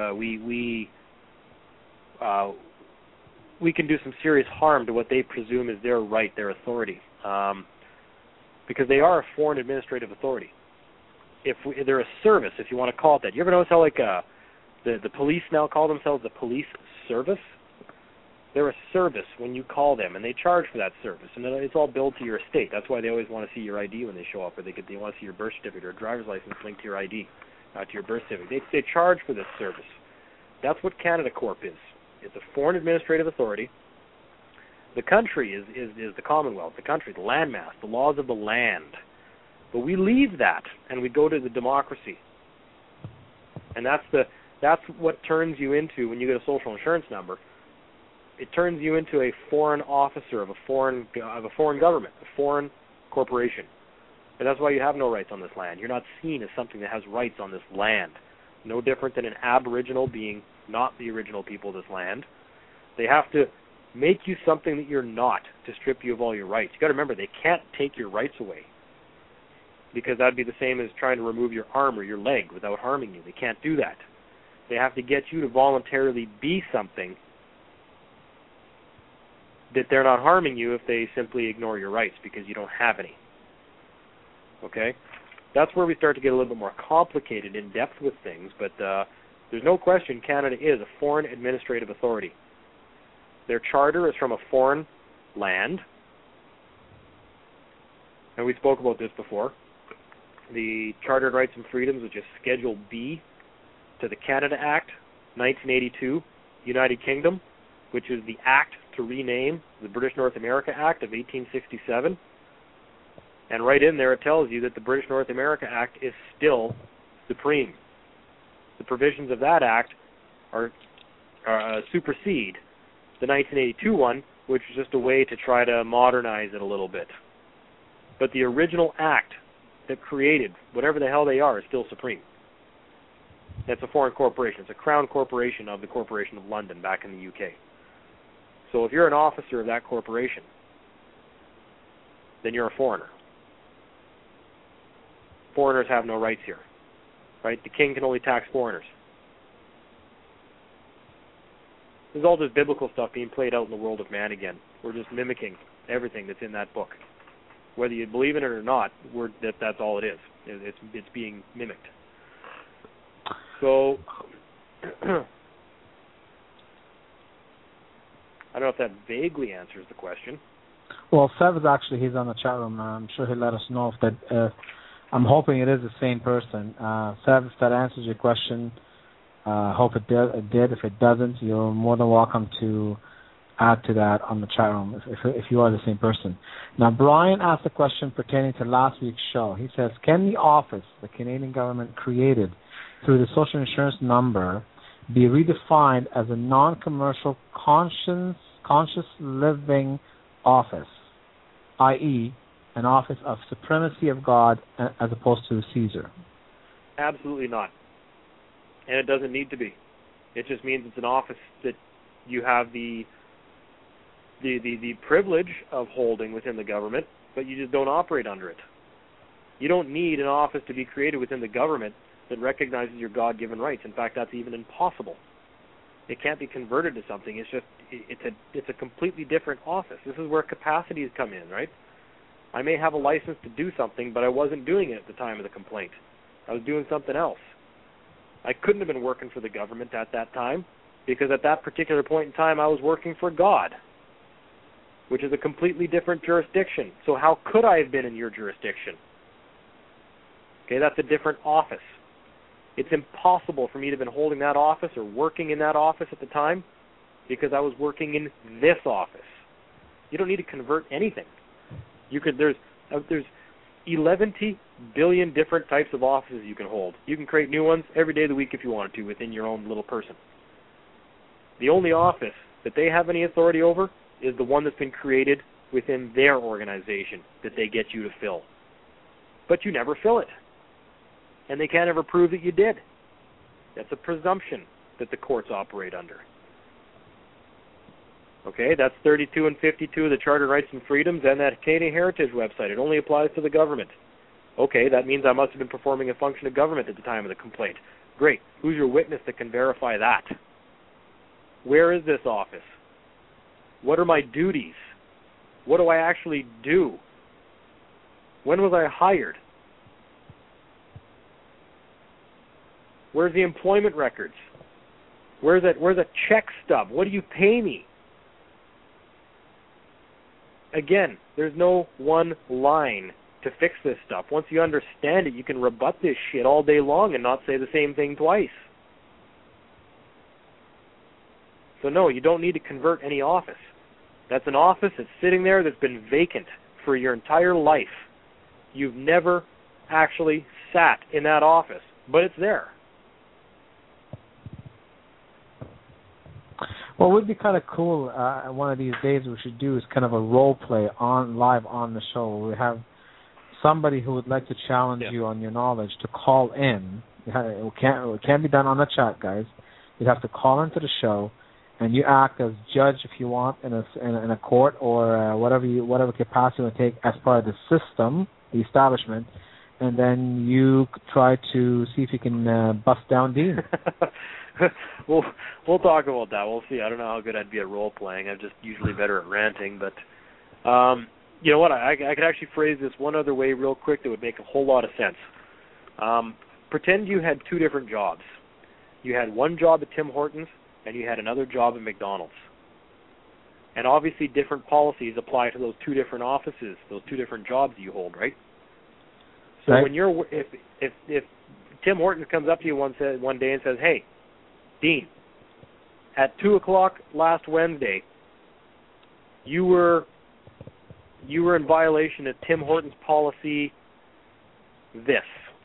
We can do some serious harm to what they presume is their right, their authority, because they are a foreign administrative authority. They're a service, if you want to call it that. You ever notice how the police now call themselves the police service? They're a service when you call them, and they charge for that service, and it's all billed to your estate. That's why they always want to see your ID when they show up, or they want to see your birth certificate or a driver's license linked to your ID, to your birth certificate. They charge for this service. That's what Canada Corp is. It's a foreign administrative authority. The country is the Commonwealth, the country, the landmass, the laws of the land. But we leave that and we go to the democracy. And that's what turns you into, when you get a social insurance number, it turns you into a foreign officer of a foreign government, a foreign corporation. And that's why you have no rights on this land. You're not seen as something that has rights on this land. No different than an aboriginal being not the original people of this land. They have to make you something that you're not to strip you of all your rights. You got to remember, they can't take your rights away, because that'd be the same as trying to remove your arm or your leg without harming you. They can't do that. They have to get you to voluntarily be something that they're not harming you if they simply ignore your rights because you don't have any. Okay? That's where we start to get a little bit more complicated, in depth with things, but there's no question Canada is a foreign administrative authority. Their charter is from a foreign land, and we spoke about this before. The Chartered Rights and Freedoms, which is Schedule B to the Canada Act, 1982, United Kingdom, which is the act to rename the British North America Act of 1867. And right in there it tells you that the British North America Act is still supreme. The provisions of that act are supersede the 1982 one, which is just a way to try to modernize it a little bit. But the original act that created whatever the hell they are is still supreme. That's a foreign corporation. It's a crown corporation of the Corporation of London back in the UK. So if you're an officer of that corporation, then you're a foreigner. Foreigners have no rights here, right? The king can only tax foreigners. There's all this biblical stuff being played out in the world of man again. We're just mimicking everything that's in that book. Whether you believe in it or not, that's all it is. It's being mimicked. So, I don't know if that vaguely answers the question. Well, Sev is actually, he's on the chat room. I'm sure he'll let us know if that. I'm hoping it is the same person. Sev, if that answers your question, hope it did. If it doesn't, you're more than welcome to add to that on the chat room if you are the same person. Now, Brian asked a question pertaining to last week's show. He says, can the office the Canadian government created through the social insurance number be redefined as a non-commercial conscious living office, i.e., an office of supremacy of God as opposed to Caesar? Absolutely not. And it doesn't need to be. It just means it's an office that you have the the privilege of holding within the government, but you just don't operate under it. You don't need an office to be created within the government that recognizes your God-given rights. In fact, that's even impossible. It can't be converted to something. It's a completely different office. This is where capacities come in, right? I may have a license to do something, but I wasn't doing it at the time of the complaint. I was doing something else. I couldn't have been working for the government at that time, because at that particular point in time I was working for God, which is a completely different jurisdiction. So how could I have been in your jurisdiction? Okay, that's a different office. It's impossible for me to have been holding that office or working in that office at the time, because I was working in this office. You don't need to convert anything. There's 11 billion different types of offices you can hold. You can create new ones every day of the week if you wanted to within your own little person. The only office that they have any authority over is the one that's been created within their organization that they get you to fill. But you never fill it. And they can't ever prove that you did. That's a presumption that the courts operate under. Okay, that's 32 and 52 of the Charter of Rights and Freedoms and that Canadian Heritage website. It only applies to the government. Okay, that means I must have been performing a function of government at the time of the complaint. Great. Who's your witness that can verify that? Where is this office? What are my duties? What do I actually do? When was I hired? Where's the employment records? Where's a check stub? What do you pay me? Again, there's no one line to fix this stuff. Once you understand it, you can rebut this shit all day long and not say the same thing twice. So no, you don't need to convert any office. That's an office that's sitting there that's been vacant for your entire life. You've never actually sat in that office, but it's there. Well, it would be kind of cool. One of these days, we should do is kind of a role play live on the show. We have somebody who would like to challenge you on your knowledge to call in. It can't be done on the chat, guys. You'd have to call into the show, and you act as judge if you want in a court or whatever capacity you take as part of the system, the establishment, and then you try to see if you can bust down Dean. We'll talk about that. We'll see. I don't know how good I'd be at role playing. I'm just usually better at ranting. But you know what? I could actually phrase this one other way real quick that would make a whole lot of sense. Pretend you had two different jobs. You had one job at Tim Hortons and you had another job at McDonald's. And obviously different policies apply to those two different offices, those two different jobs you hold, right? So when you're if Tim Hortons comes up to you one day and says, "Hey, Dean, at 2:00 last Wednesday, you were in violation of Tim Hortons policy this,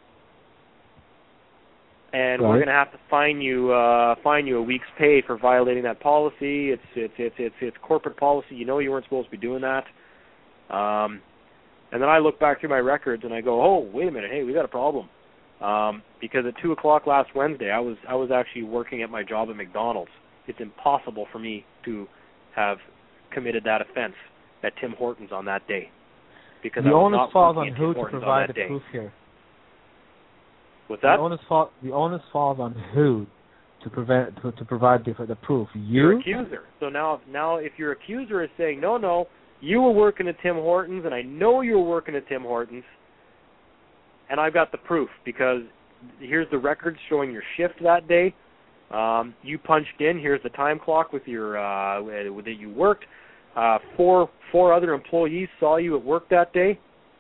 and we're going to have to fine you a week's pay for violating that policy. It's corporate policy. You know you weren't supposed to be doing that." And then I look back through my records and I go, "Oh, wait a minute, hey, we got a problem." Because at 2:00 last Wednesday, I was actually working at my job at McDonald's. It's impossible for me to have committed that offense at Tim Hortons on that day, because the I was onus not falls working on at Tim who to Hortons provide the day. proof here. What's that? The onus falls on who to provide the proof. Your accuser. So now if your accuser is saying, no, you were working at Tim Hortons, and I know you were working at Tim Hortons, and I've got the proof because here's the records showing your shift that day. You punched in. Here's the time clock with your that you worked. Four other employees saw you at work that day.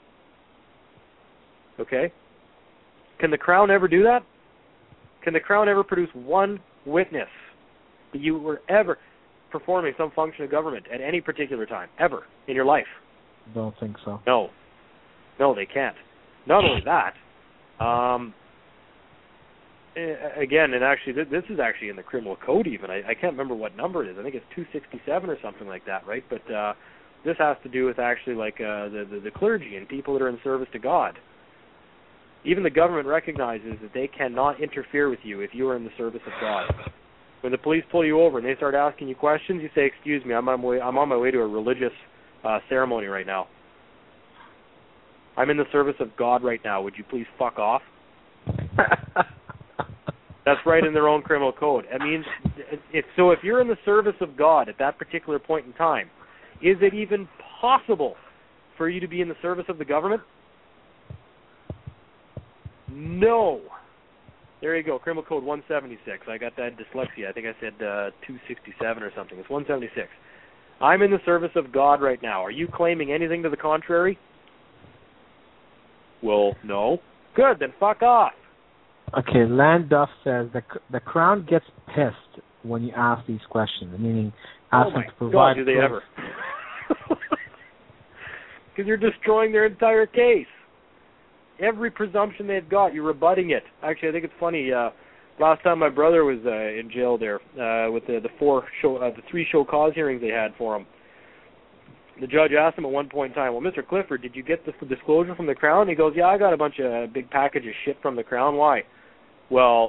Okay. Can the Crown ever do that? Can the Crown ever produce one witness that you were ever performing some function of government at any particular time, ever, in your life? Don't think so. No, they can't. Not only that, again, and actually, this is actually in the criminal code even. I can't remember what number it is. I think it's 267 or something like that, right? But this has to do with actually like the clergy and people that are in service to God. Even the government recognizes that they cannot interfere with you if you are in the service of God. When the police pull you over and they start asking you questions, you say, "Excuse me, I'm on my way to a religious ceremony right now. I'm in the service of God right now. Would you please fuck off?" That's right in their own criminal code. I mean, if you're in the service of God at that particular point in time, is it even possible for you to be in the service of the government? No. There you go, criminal code 176. I got that dyslexia. I think I said 267 or something. It's 176. I'm in the service of God right now. Are you claiming anything to the contrary? Well, no. Good, then fuck off. Okay, Land Duff says the Crown gets pissed when you ask these questions, meaning ask them to provide. God, do they ever? Because you're destroying their entire case. Every presumption they've got, you're rebutting it. Actually, I think it's funny. Last time my brother was in jail there with the three show cause hearings they had for him. The judge asked him at one point in time, "Well, Mr. Clifford, did you get the disclosure from the Crown?" He goes, "Yeah, I got a big package of shit from the Crown. Why?" "Well,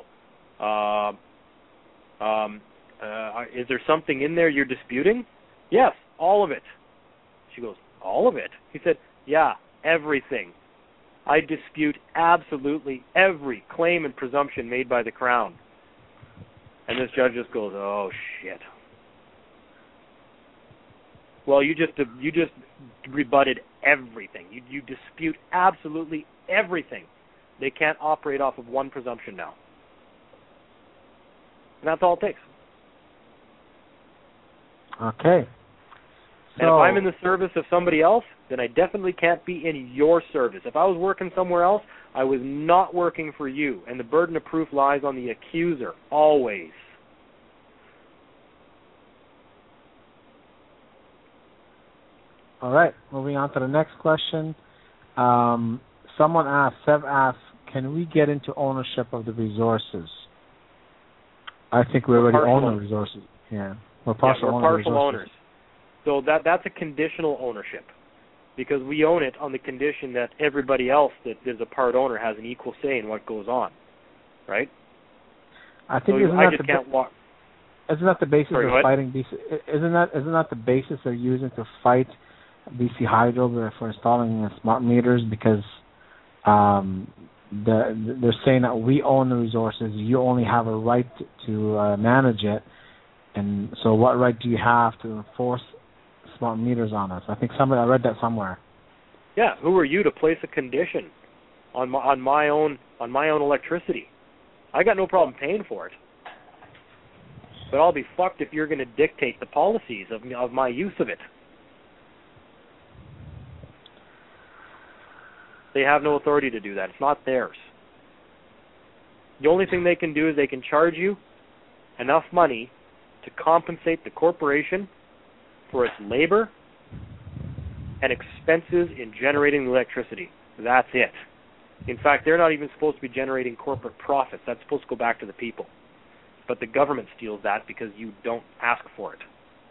is there something in there you're disputing?" "Yes, all of it." She goes, "All of it?" He said, "Yeah, everything. I dispute absolutely every claim and presumption made by the Crown." And this judge just goes, "Oh, shit. Well, you just rebutted everything. You dispute absolutely everything. They can't operate off of one presumption now." And that's all it takes. Okay. And if I'm in the service of somebody else, then I definitely can't be in your service. If I was working somewhere else, I was not working for you. And the burden of proof lies on the accuser, always. All right, moving on to the next question. Sev asks, can we get into ownership of the resources? I think we already own the resources. Yeah, we're partial owners. So that's a conditional ownership, because we own it on the condition that everybody else that is a part owner has an equal say in what goes on, right? I think isn't that the basis of fighting BC? Isn't that the basis they're using to fight BC Hydro for installing smart meters? Because they're saying that we own the resources, you only have a right to manage it, and so what right do you have to enforce smart meters on us? I read that somewhere. Yeah, who are you to place a condition on my own electricity? I got no problem paying for it, but I'll be fucked if you're going to dictate the policies of my use of it. They have no authority to do that. It's not theirs. The only thing they can do is they can charge you enough money to compensate the corporation for its labor and expenses in generating the electricity. That's it. In fact, they're not even supposed to be generating corporate profits. That's supposed to go back to the people. But the government steals that because you don't ask for it.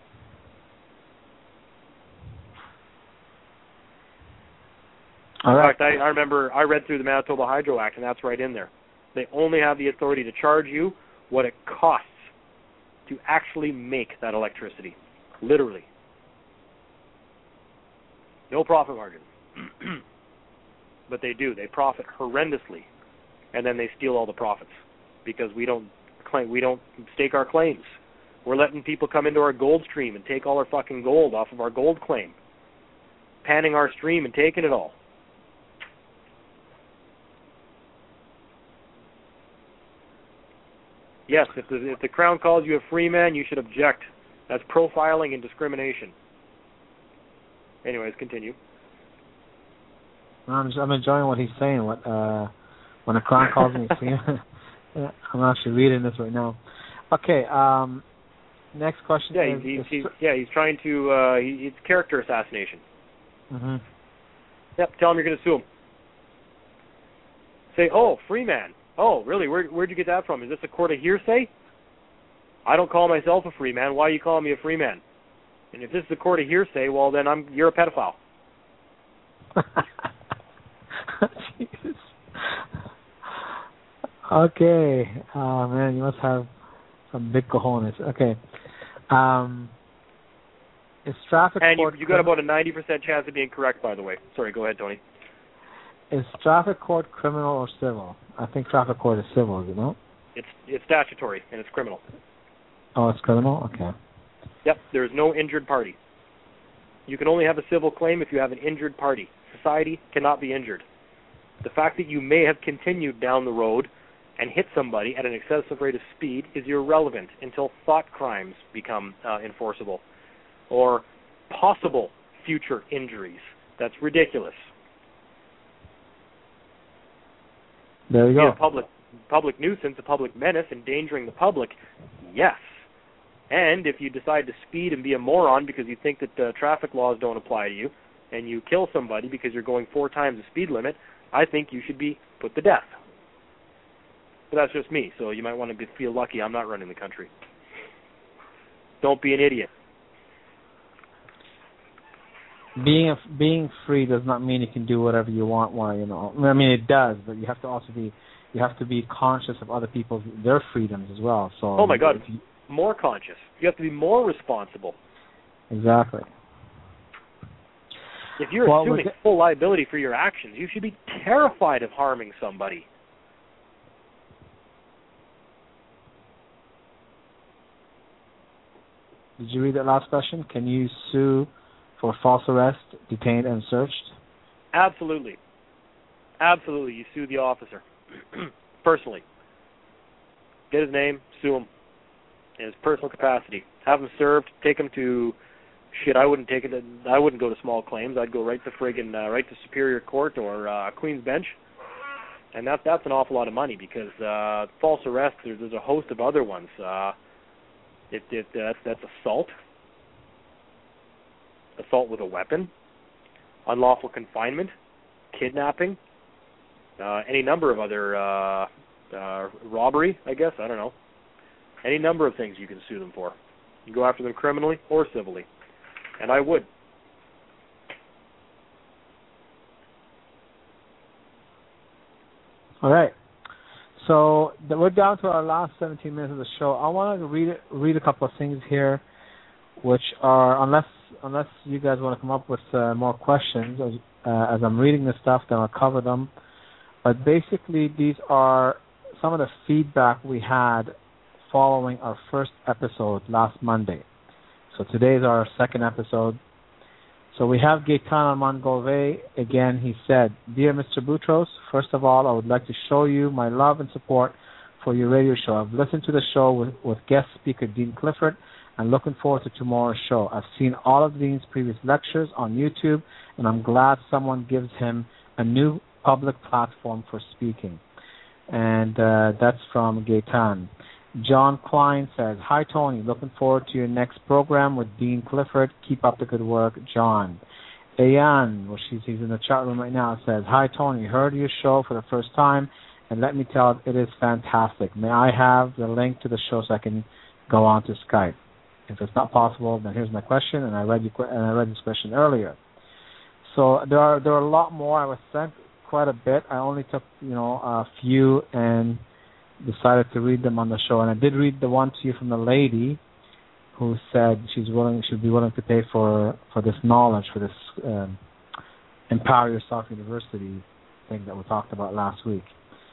All right. In fact, I remember I read through the Manitoba Hydro Act, and that's right in there. They only have the authority to charge you what it costs to actually make that electricity. Literally. No profit margin. But they do. They profit horrendously. And then they steal all the profits because we don't stake our claims. We're letting people come into our gold stream and take all our fucking gold off of our gold claim. Panning our stream and taking it all. Yes, if the Crown calls you a free man, you should object. That's profiling and discrimination. Anyways, continue. I'm enjoying what he's saying. When a Crown calls me a free man, I'm actually reading this right now. Okay. Next question. He's trying to. It's character assassination. Mm-hmm. Yep. Tell him you're going to sue him. Say, "Oh, free man. Oh, really? Where'd you get that from? Is this a court of hearsay? I don't call myself a free man. Why are you calling me a free man? And if this is a court of hearsay, well, then you're a pedophile." Okay. Oh, man, you must have Big cojones. Okay. Is traffic and court... you got about a 90% chance of being correct, by the way. Sorry, go ahead, Tony. Is traffic court criminal or civil? I think traffic court is civil, is it not? It's statutory, and it's criminal. Oh, it's criminal? Okay. Yep, there's no injured party. You can only have a civil claim if you have an injured party. Society cannot be injured. The fact that you may have continued down the road and hit somebody at an excessive rate of speed is irrelevant until thought crimes become enforceable or possible future injuries. That's ridiculous. There you go. A public nuisance, a public menace, endangering the public, yes. And if you decide to speed and be a moron because you think that traffic laws don't apply to you, and you kill somebody because you're going 4 times the speed limit, I think you should be put to death. But that's just me, so you might want to feel lucky I'm not running the country. Don't be an idiot. Being free does not mean you can do whatever you want. I mean, it does, but you have to also be conscious of other people's their freedoms as well. So. Oh my God, more conscious. You have to be more responsible. Exactly. If you're assuming full liability for your actions, you should be terrified of harming somebody. Did you read that last question? Can you sue for false arrest, detained, and searched? Absolutely. Absolutely. You sue the officer. Personally. Get his name, sue him in his personal capacity. Have him served, take him to... I wouldn't go to small claims. I'd go right to right to Superior Court or Queen's Bench. And that's an awful lot of money because false arrest, there's a host of other ones. That's assault. Assault with a weapon, unlawful confinement, kidnapping, any number of other robbery, I guess, I don't know. Any number of things you can sue them for. You go after them criminally or civilly. And I would. All right. So we're down to our last 17 minutes of the show. I want to read a couple of things here, which are, unless you guys want to come up with more questions, as I'm reading this stuff, then I'll cover them. But basically, these are some of the feedback we had following our first episode last Monday. So today is our second episode. So we have Gaetan Armand Gouvet. Again, he said, Dear Mr. Boutros, first of all, I would like to show you my love and support for your radio show. I've listened to the show with guest speaker Dean Clifford and looking forward to tomorrow's show. I've seen all of Dean's previous lectures on YouTube, and I'm glad someone gives him a new public platform for speaking. And that's from Gaetan. John Klein says, Hi, Tony. Looking forward to your next program with Dean Clifford. Keep up the good work, John. Ayan, he's in the chat room right now, says, Hi, Tony. Heard your show for the first time, and let me tell you, it is fantastic. May I have the link to the show so I can go on to Skype? If it's not possible, then here's my question, and I read this question earlier. So there are a lot more. I was sent quite a bit. I only took a few and decided to read them on the show, and I did read the one to you from the lady who said she'd be willing to pay for this knowledge, for this Empower Yourself University thing that we talked about last week.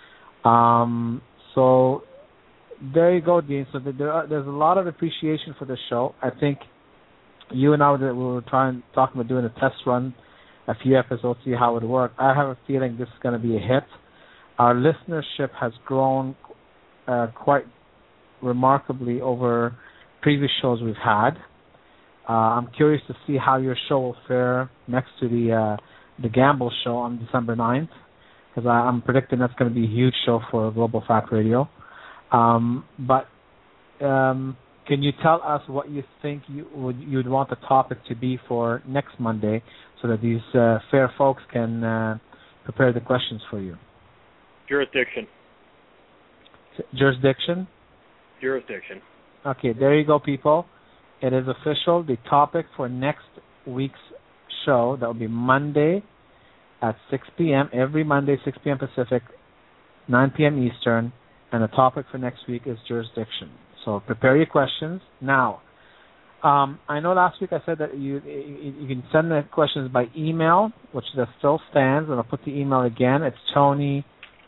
So there you go, Dean. So there's a lot of appreciation for this show. I think you and I we were talking about doing a test run, a few episodes, see how it would work. I have a feeling this is going to be a hit. Our listenership has grown quite remarkably over previous shows we've had. I'm curious to see how your show will fare next to the Gamble show on December 9th, because I'm predicting that's going to be a huge show for Global Fact Radio. But can you tell us what you think you'd want the topic to be for next Monday, so that these fair folks can prepare the questions for you? Jurisdiction. Jurisdiction? Jurisdiction. Okay, there you go, people. It is official. The topic for next week's show, that will be Monday at 6 p.m., every Monday, 6 p.m. Pacific, 9 p.m. Eastern, and the topic for next week is jurisdiction. So prepare your questions. Now, I know last week I said that you can send the questions by email, which that still stands, and I'll put the email again. It's Tony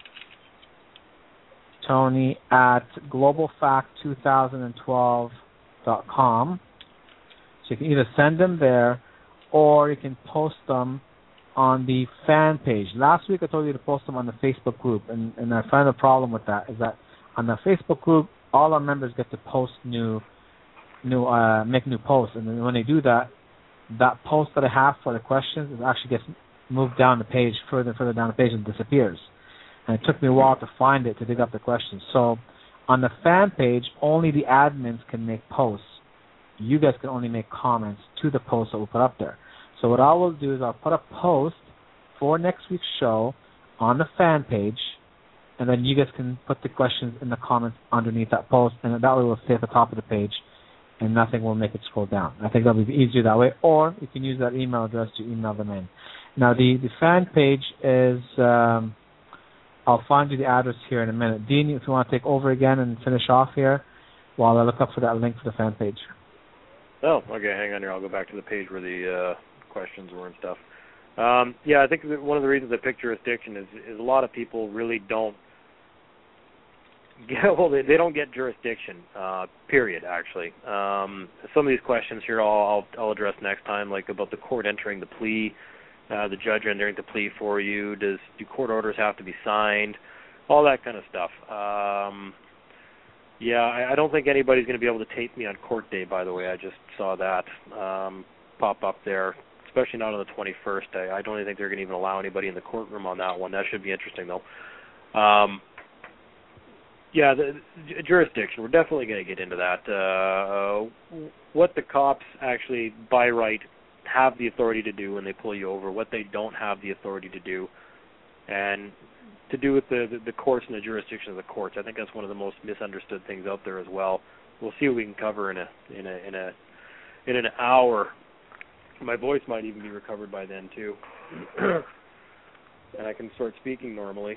at globalfact2012.com. So you can either send them there, or you can post them on the fan page. Last week I told you to post them on the Facebook group, and I find the problem with that is that on the Facebook group, all our members get to post make new posts, and then when they do that, that post that I have for the questions, it actually gets moved down the page, further down the page, and disappears. And it took me a while to find it, to dig up the questions. So on the fan page, only the admins can make posts. You guys can only make comments to the posts that we put up there. So what I will do is I'll put a post for next week's show on the fan page, and then you guys can put the questions in the comments underneath that post, and that way it will stay at the top of the page, and nothing will make it scroll down. I think that'll be easier that way, or you can use that email address to email them in. Now, the fan page is, I'll find you the address here in a minute. Dean, if you want to take over again and finish off here while I look up for that link for the fan page. Oh, okay, hang on here. I'll go back to the page where the questions were and stuff. Yeah, I think that one of the reasons I picked jurisdiction is a lot of people really don't they don't get jurisdiction, period, actually. Some of these questions here I'll address next time, like about the court entering the plea, the judge entering the plea for you. Do court orders have to be signed? All that kind of stuff. Yeah, I don't think anybody's going to be able to tape me on court day, by the way. I just saw that pop up there, especially not on the 21st. I don't even think they're going to even allow anybody in the courtroom on that one. That should be interesting, though. Yeah, the jurisdiction, we're definitely going to get into that. What the cops actually, by right, have the authority to do when they pull you over, what they don't have the authority to do, and to do with the courts and the jurisdiction of the courts. I think that's one of the most misunderstood things out there as well. We'll see what we can cover in an hour. My voice might even be recovered by then too, and I can start speaking normally.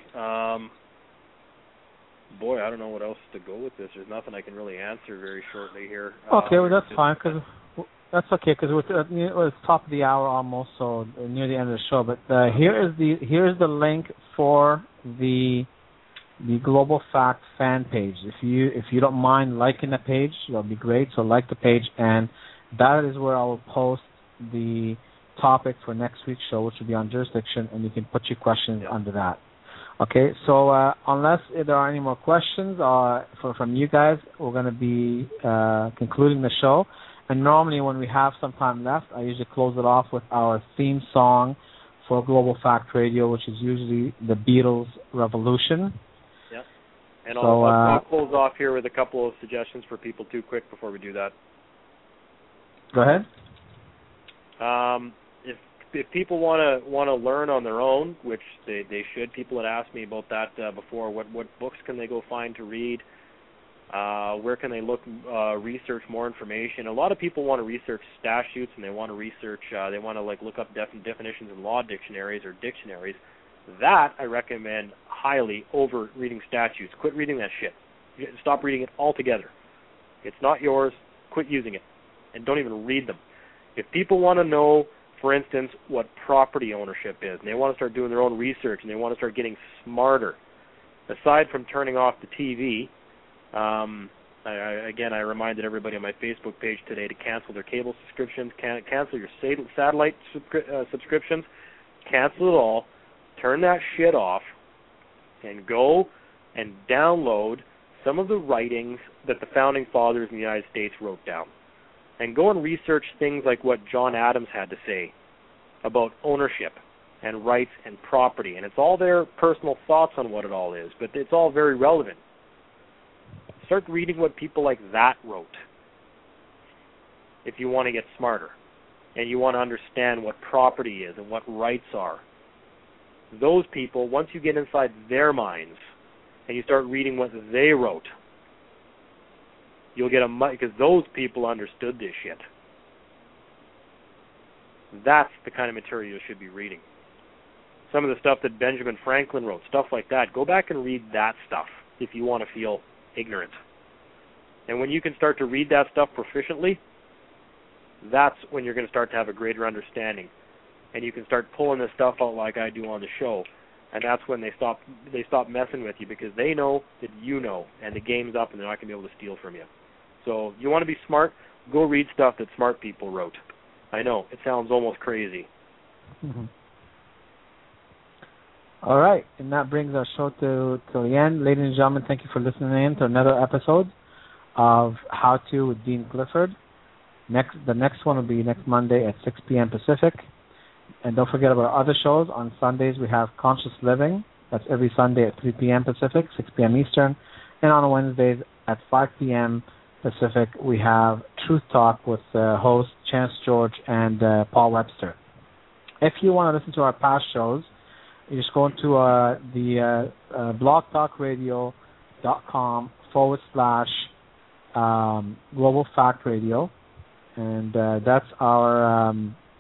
Boy, I don't know what else to go with this. There's nothing I can really answer very shortly here. Okay, well that's fine, because that's okay, because it's top of the hour almost, so near the end of the show. But here is the link for the Global Fact fan page. If you don't mind liking the page, that'll be great. So like the page, and that is where I will post the topic for next week's show, which will be on jurisdiction, and you can put your questions under that. Okay, so unless there are any more questions from you guys, we're going to be concluding the show. And normally when we have some time left, I usually close it off with our theme song for Global Fact Radio, which is usually the Beatles' Revolution. Yep. And so, I'll close off here with a couple of suggestions for people too quick before we do that. Go ahead. If people want to learn on their own, which they should, people had asked me about that before. What books can they go find to read? Where can they look, research more information? A lot of people want to research statutes, and they want to research. They want to look up definitions in law dictionaries or dictionaries. That I recommend highly over reading statutes. Quit reading that shit. Stop reading it altogether. It's not yours. Quit using it, and don't even read them. If people want to know, for instance, what property ownership is, and they want to start doing their own research, and they want to start getting smarter, aside from turning off the TV, I reminded everybody on my Facebook page today to cancel their cable subscriptions, cancel your satellite subscriptions, cancel it all, turn that shit off, and go and download some of the writings that the Founding Fathers in the United States wrote down. And go and research things like what John Adams had to say about ownership and rights and property. And it's all their personal thoughts on what it all is, but it's all very relevant. Start reading what people like that wrote if you want to get smarter and you want to understand what property is and what rights are. Those people, once you get inside their minds and you start reading what they wrote, you'll get because those people understood this shit. That's the kind of material you should be reading. Some of the stuff that Benjamin Franklin wrote, stuff like that. Go back and read that stuff if you want to feel ignorant. And when you can start to read that stuff proficiently, that's when you're going to start to have a greater understanding. And you can start pulling this stuff out like I do on the show. And that's when they stop messing with you, because they know that you know, and the game's up and they're not going to be able to steal from you. So you want to be smart, go read stuff that smart people wrote. I know, it sounds almost crazy. Mm-hmm. All right, and that brings our show to the end. Ladies and gentlemen, thank you for listening in to another episode of How To with Dean Clifford. The next one will be next Monday at 6 p.m. Pacific. And don't forget about our other shows. On Sundays, we have Conscious Living. That's every Sunday at 3 p.m. Pacific, 6 p.m. Eastern. And on Wednesdays at 5 p.m. Pacific, we have Truth Talk with hosts Chance George and Paul Webster. If you want to listen to our past shows, you just go into the blogtalkradio.com/Global Fact Radio. And that's our,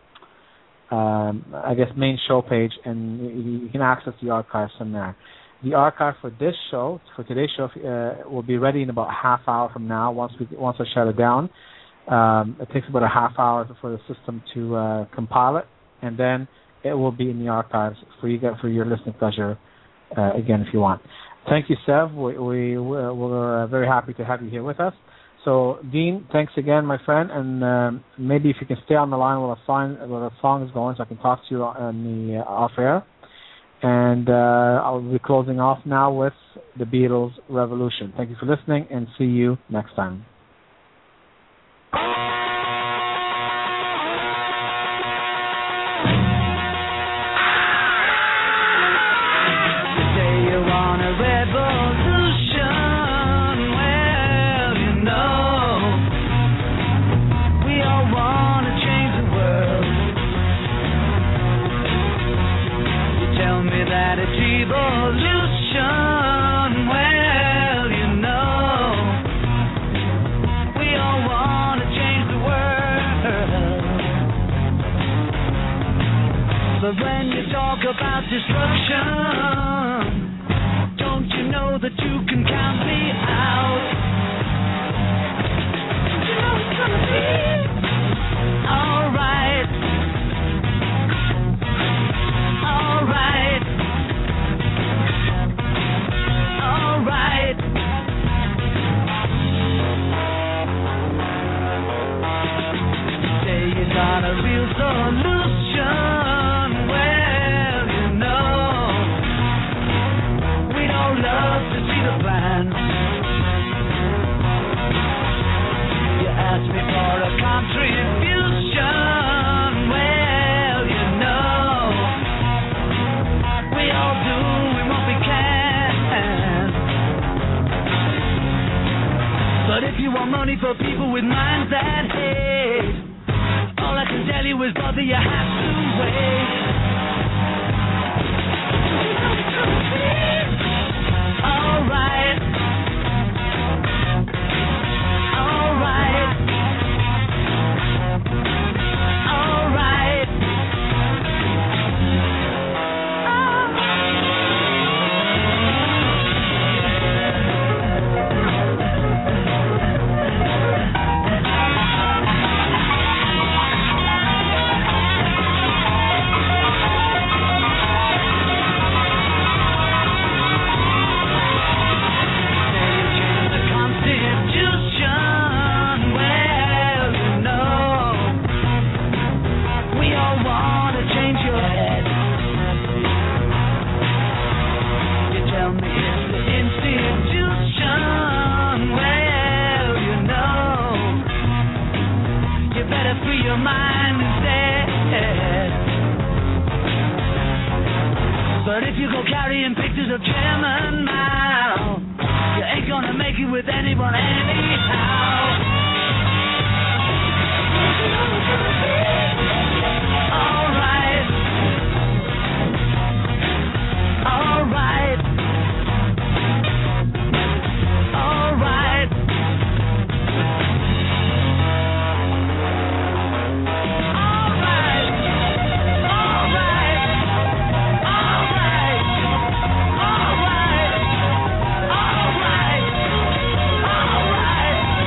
main show page, and you can access the archives from there. The archive for today's show, will be ready in about a half hour from now. Once I shut it down, it takes about a half hour for the system to compile it, and then it will be in the archives for your listening pleasure. Again, if you want. Thank you, Sev. We're very happy to have you here with us. So, Dean, thanks again, my friend, and maybe if you can stay on the line while the song is going, so I can talk to you on the off air. And I'll be closing off now with the Beatles' Revolution. Thank you for listening, and see you next time. But when you talk about destruction, don't you know that you can count me out? You know it's gonna be alright. Alright. Alright. Say you got a real solution. Love to see the plan. You asked me for a contribution. Well, you know, we all do what we can. But if you want money for people with minds that hate, all I can tell you is, brother, you have to wait. Alright. Alright. Alright. But if you go carrying pictures of Chairman Mao, you ain't gonna make it with anyone anyhow. Alright. Alright. Alright. Alright.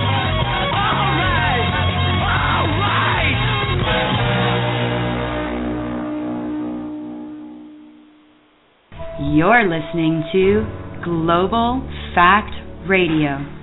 You're listening to Global Fact Radio.